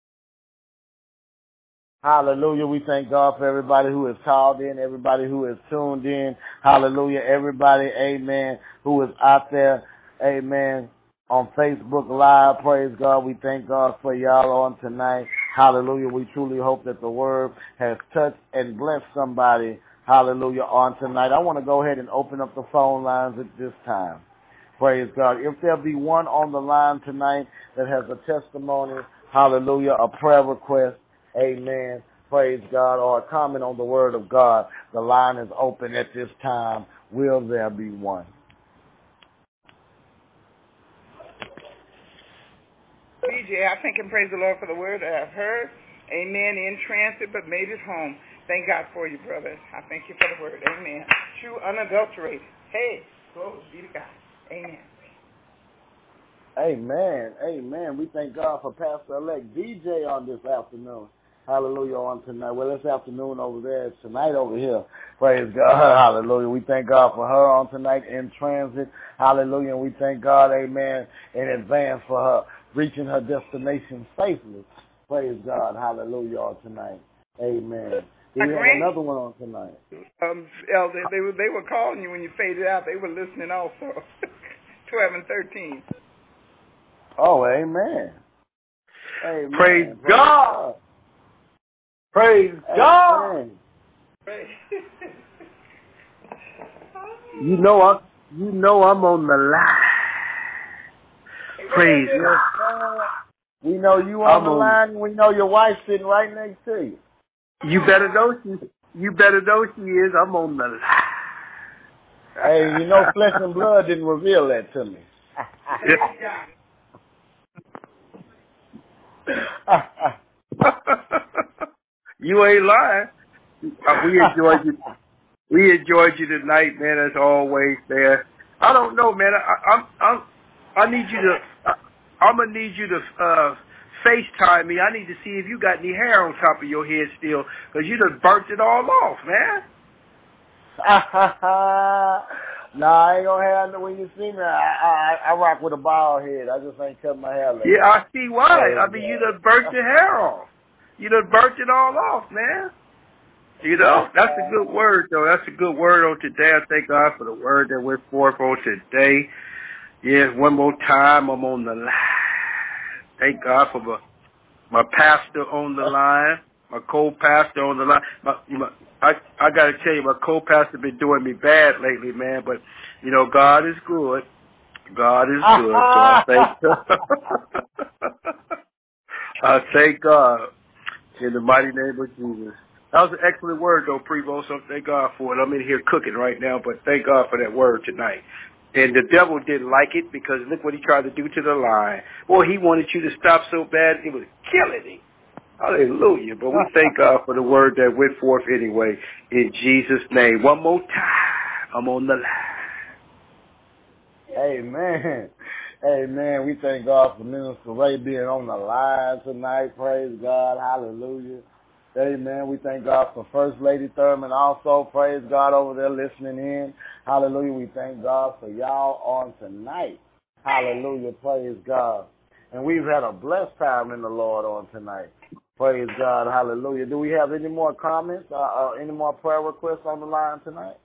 Hallelujah. We thank God for everybody who is called in, everybody who is tuned in. Hallelujah. Everybody, amen, who is out there, amen, on Facebook Live. Praise God. We thank God for y'all on tonight. Hallelujah. We truly hope that the word has touched and blessed somebody. Hallelujah. On tonight. I want to go ahead and open up the phone lines at this time. Praise God. If there be one on the line tonight that has a testimony, hallelujah, a prayer request, amen, praise God, or a comment on the word of God, the line is open at this time. Will there be one? DJ, I thank and praise the Lord for the word that I've heard. Amen. In transit, but made it home. Thank God for you, brother. I thank you for the word. Amen. True, unadulterated. Hey, glory be to God. Amen. Amen. Amen. We thank God for Pastor-elect DJ on this afternoon. Hallelujah on tonight. Well, it's afternoon over there. It's tonight over here. Praise God. Hallelujah. We thank God for her on tonight in transit. Hallelujah. And we thank God, amen, in advance for her reaching her destination safely. Praise God. Hallelujah on tonight. Amen. We have another one on tonight. Elder, they were calling you when you faded out. They were listening also. 12 and 13. Oh, amen. Amen. Praise God. Praise God. You know I'm on the line. Praise God. We know you on the line. We know your wife's sitting right next to you. You better know she is. I'm on the line. Hey, you know flesh and blood didn't reveal that to me. You ain't lying. We enjoyed you tonight, man. As always, man. I don't know, man. I'm gonna need you to FaceTime me. I need to see if you got any hair on top of your head still, because you done burnt it all off, man. Nah, I ain't gonna have no. When you see me, I rock with a bald head. I just ain't cut my hair like Yeah, I see why. I mean, you done burnt your hair off. You done burnt it all off, man. You know, that's a good word, though. That's a good word on today. I thank God for the word that went forth on today. Yes, one more time, I'm on the line. Thank God for my pastor on the line, my co-pastor on the line. I got to tell you, my co-pastor been doing me bad lately, man. But, you know, God is good. God is good. So I thank God in the mighty name of Jesus. That was an excellent word, though, Prevo, so thank God for it. I'm in here cooking right now, but thank God for that word tonight. And the devil didn't like it because look what he tried to do to the line. Boy, he wanted you to stop so bad, it was killing him. Hallelujah. But we thank God for the word that went forth anyway. In Jesus' name. One more time. I'm on the line. Amen. Amen. We thank God for Minister Ray being on the line tonight. Praise God. Hallelujah. Amen. We thank God for First Lady Thurman also. Praise God over there listening in. Hallelujah. We thank God for y'all on tonight. Hallelujah. Praise God. And we've had a blessed time in the Lord on tonight. Praise God. Hallelujah. Do we have any more comments or any more prayer requests on the line tonight?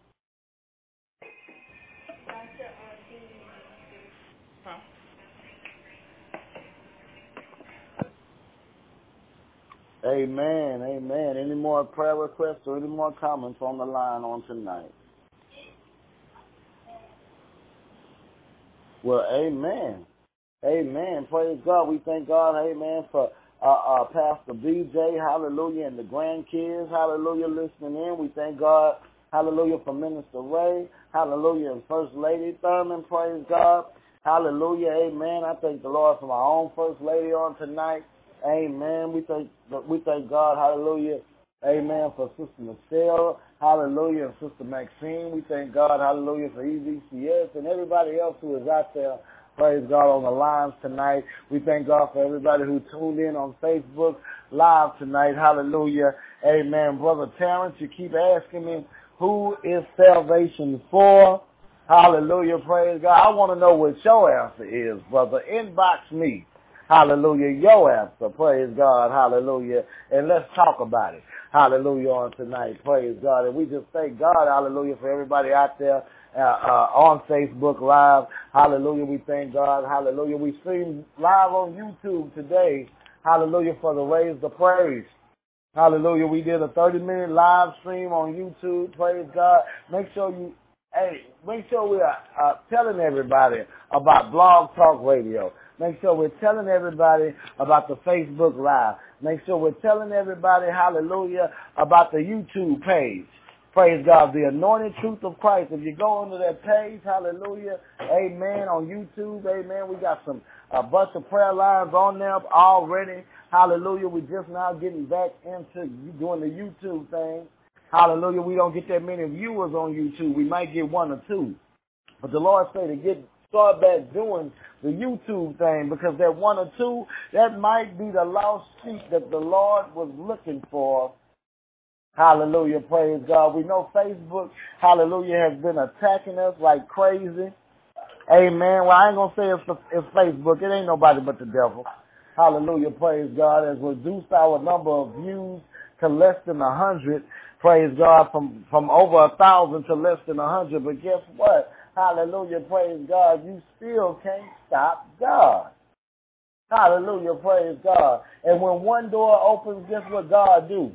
Amen. Amen. Any more prayer requests or any more comments on the line on tonight? Well, amen. Amen. Praise God. We thank God, amen, for Pastor BJ, hallelujah, and the grandkids, hallelujah, listening in. We thank God, hallelujah, for Minister Ray, hallelujah, and First Lady Thurman, praise God, hallelujah, amen. I thank the Lord for my own First Lady on tonight, amen. We thank God, hallelujah, amen, for Sister Michelle, hallelujah, and Sister Maxine. We thank God, hallelujah, for EVCS and everybody else who is out there praise God, on the lines tonight. We thank God for everybody who tuned in on Facebook Live tonight. Hallelujah. Amen. Brother Terrence, you keep asking me, who is salvation for? Hallelujah. Praise God. I want to know what your answer is, brother. Inbox me. Hallelujah. Your answer. Praise God. Hallelujah. And let's talk about it. Hallelujah on tonight. Praise God. And we just thank God. Hallelujah for everybody out there on Facebook Live. Hallelujah. We thank God. Hallelujah. We stream live on YouTube today. Hallelujah for the Raise the Praise. Hallelujah. We did a 30-minute live stream on YouTube. Praise God. Make sure we are telling everybody about Blog Talk Radio. Make sure we're telling everybody about the Facebook Live. Make sure we're telling everybody, hallelujah, about the YouTube page. Praise God, the Anointed Truth of Christ. If you go onto that page, hallelujah, amen, on YouTube, amen, we got a bunch of prayer lines on there already. Hallelujah, we're just now getting back into doing the YouTube thing. Hallelujah, we don't get that many viewers on YouTube. We might get one or two. But the Lord say to start back doing the YouTube thing, because that one or two, that might be the lost sheep that the Lord was looking for. Hallelujah, praise God. We know Facebook, hallelujah, has been attacking us like crazy. Amen. Well, I ain't going to say it's Facebook. It ain't nobody but the devil. Hallelujah, praise God. Has reduced our number of views to less than 100. Praise God, from over 1,000 to less than 100. But guess what? Hallelujah, praise God. You still can't stop God. Hallelujah, praise God. And when one door opens, guess what God do?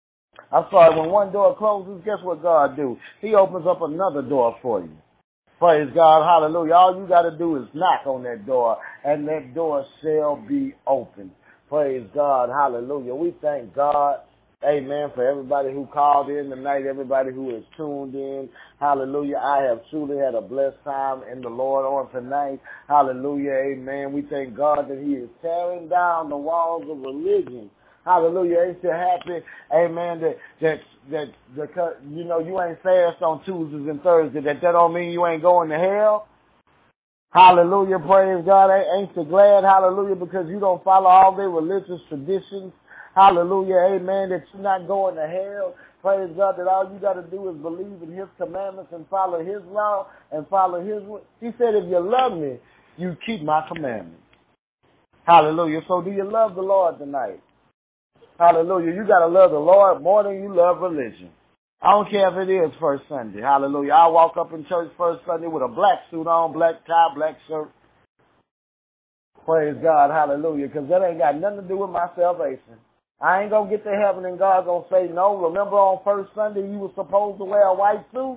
When one door closes, guess what God do? He opens up another door for you. Praise God, hallelujah. All you got to do is knock on that door, and that door shall be open. Praise God, hallelujah. We thank God, amen, for everybody who called in tonight, everybody who is tuned in. Hallelujah. I have truly had a blessed time in the Lord on tonight. Hallelujah, amen. We thank God that he is tearing down the walls of religion. Hallelujah. Ain't you happy, amen, that you know you ain't fast on Tuesdays and Thursdays, that don't mean you ain't going to hell? Hallelujah, praise God. Ain't you glad, hallelujah, because you don't follow all their religious traditions? Hallelujah, amen, that you're not going to hell. Praise God, that all you got to do is believe in his commandments and follow his law and follow his will. He said, if you love me, you keep my commandments. Hallelujah. So do you love the Lord tonight? Hallelujah. You got to love the Lord more than you love religion. I don't care if it is First Sunday. Hallelujah. I walk up in church First Sunday with a black suit on, black tie, black shirt. Praise God. Hallelujah. Because that ain't got nothing to do with my salvation. I ain't going to get to heaven and God going to say, no, remember on First Sunday you were supposed to wear a white suit?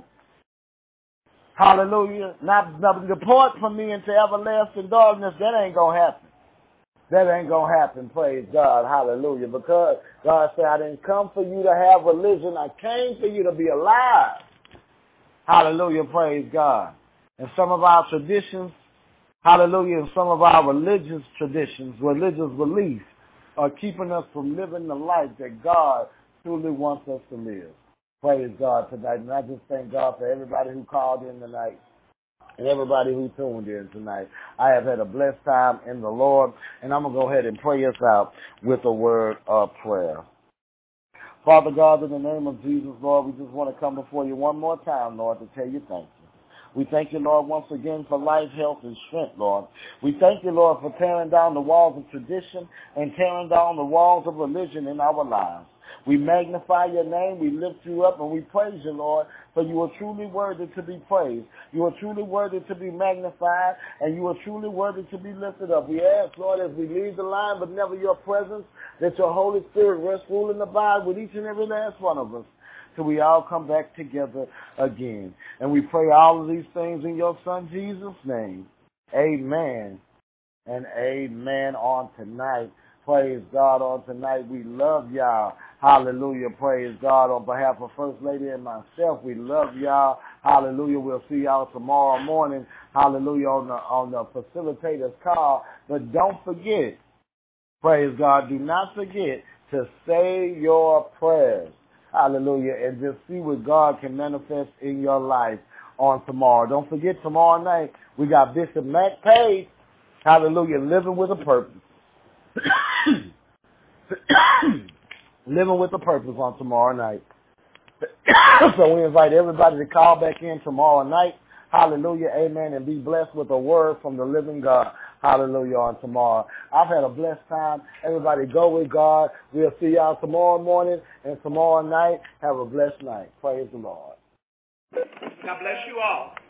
Hallelujah. Now depart from me into everlasting darkness. That ain't going to happen. That ain't going to happen, praise God, hallelujah, because God said, I didn't come for you to have religion. I came for you to be alive. Hallelujah, praise God. And some of our traditions, hallelujah, and some of our religious traditions, religious beliefs are keeping us from living the life that God truly wants us to live. Praise God tonight. And I just thank God for everybody who called in tonight. And everybody who tuned in tonight. I have had a blessed time in the Lord, and I'm going to go ahead and pray us out with a word of prayer. Father God, in the name of Jesus, Lord, we just want to come before you one more time, Lord, to tell you thank you. We thank you, Lord, once again for life, health, and strength, Lord. We thank you, Lord, for tearing down the walls of tradition and tearing down the walls of religion in our lives. We magnify your name, we lift you up, and we praise you, Lord, for you are truly worthy to be praised. You are truly worthy to be magnified, and you are truly worthy to be lifted up. We ask, Lord, as we leave the line, but never your presence, that your Holy Spirit rest, rule, and abide with each and every last one of us, till we all come back together again. And we pray all of these things in your Son, Jesus' name. Amen and amen on tonight. Praise God on tonight. We love y'all. Hallelujah. Praise God. On behalf of First Lady and myself, we love y'all. Hallelujah. We'll see y'all tomorrow morning. Hallelujah. On the facilitator's call. But don't forget, praise God, do not forget to say your prayers. Hallelujah. And just see what God can manifest in your life on tomorrow. Don't forget, tomorrow night, we got Bishop Matt Page, hallelujah, living with a purpose. Living with a purpose on tomorrow night. So we invite everybody to call back in tomorrow night. Hallelujah, amen, and be blessed with a word from the living God. Hallelujah, on tomorrow. I've had a blessed time. Everybody go with God. We'll see y'all tomorrow morning and tomorrow night. Have a blessed night. Praise the Lord. God bless you all.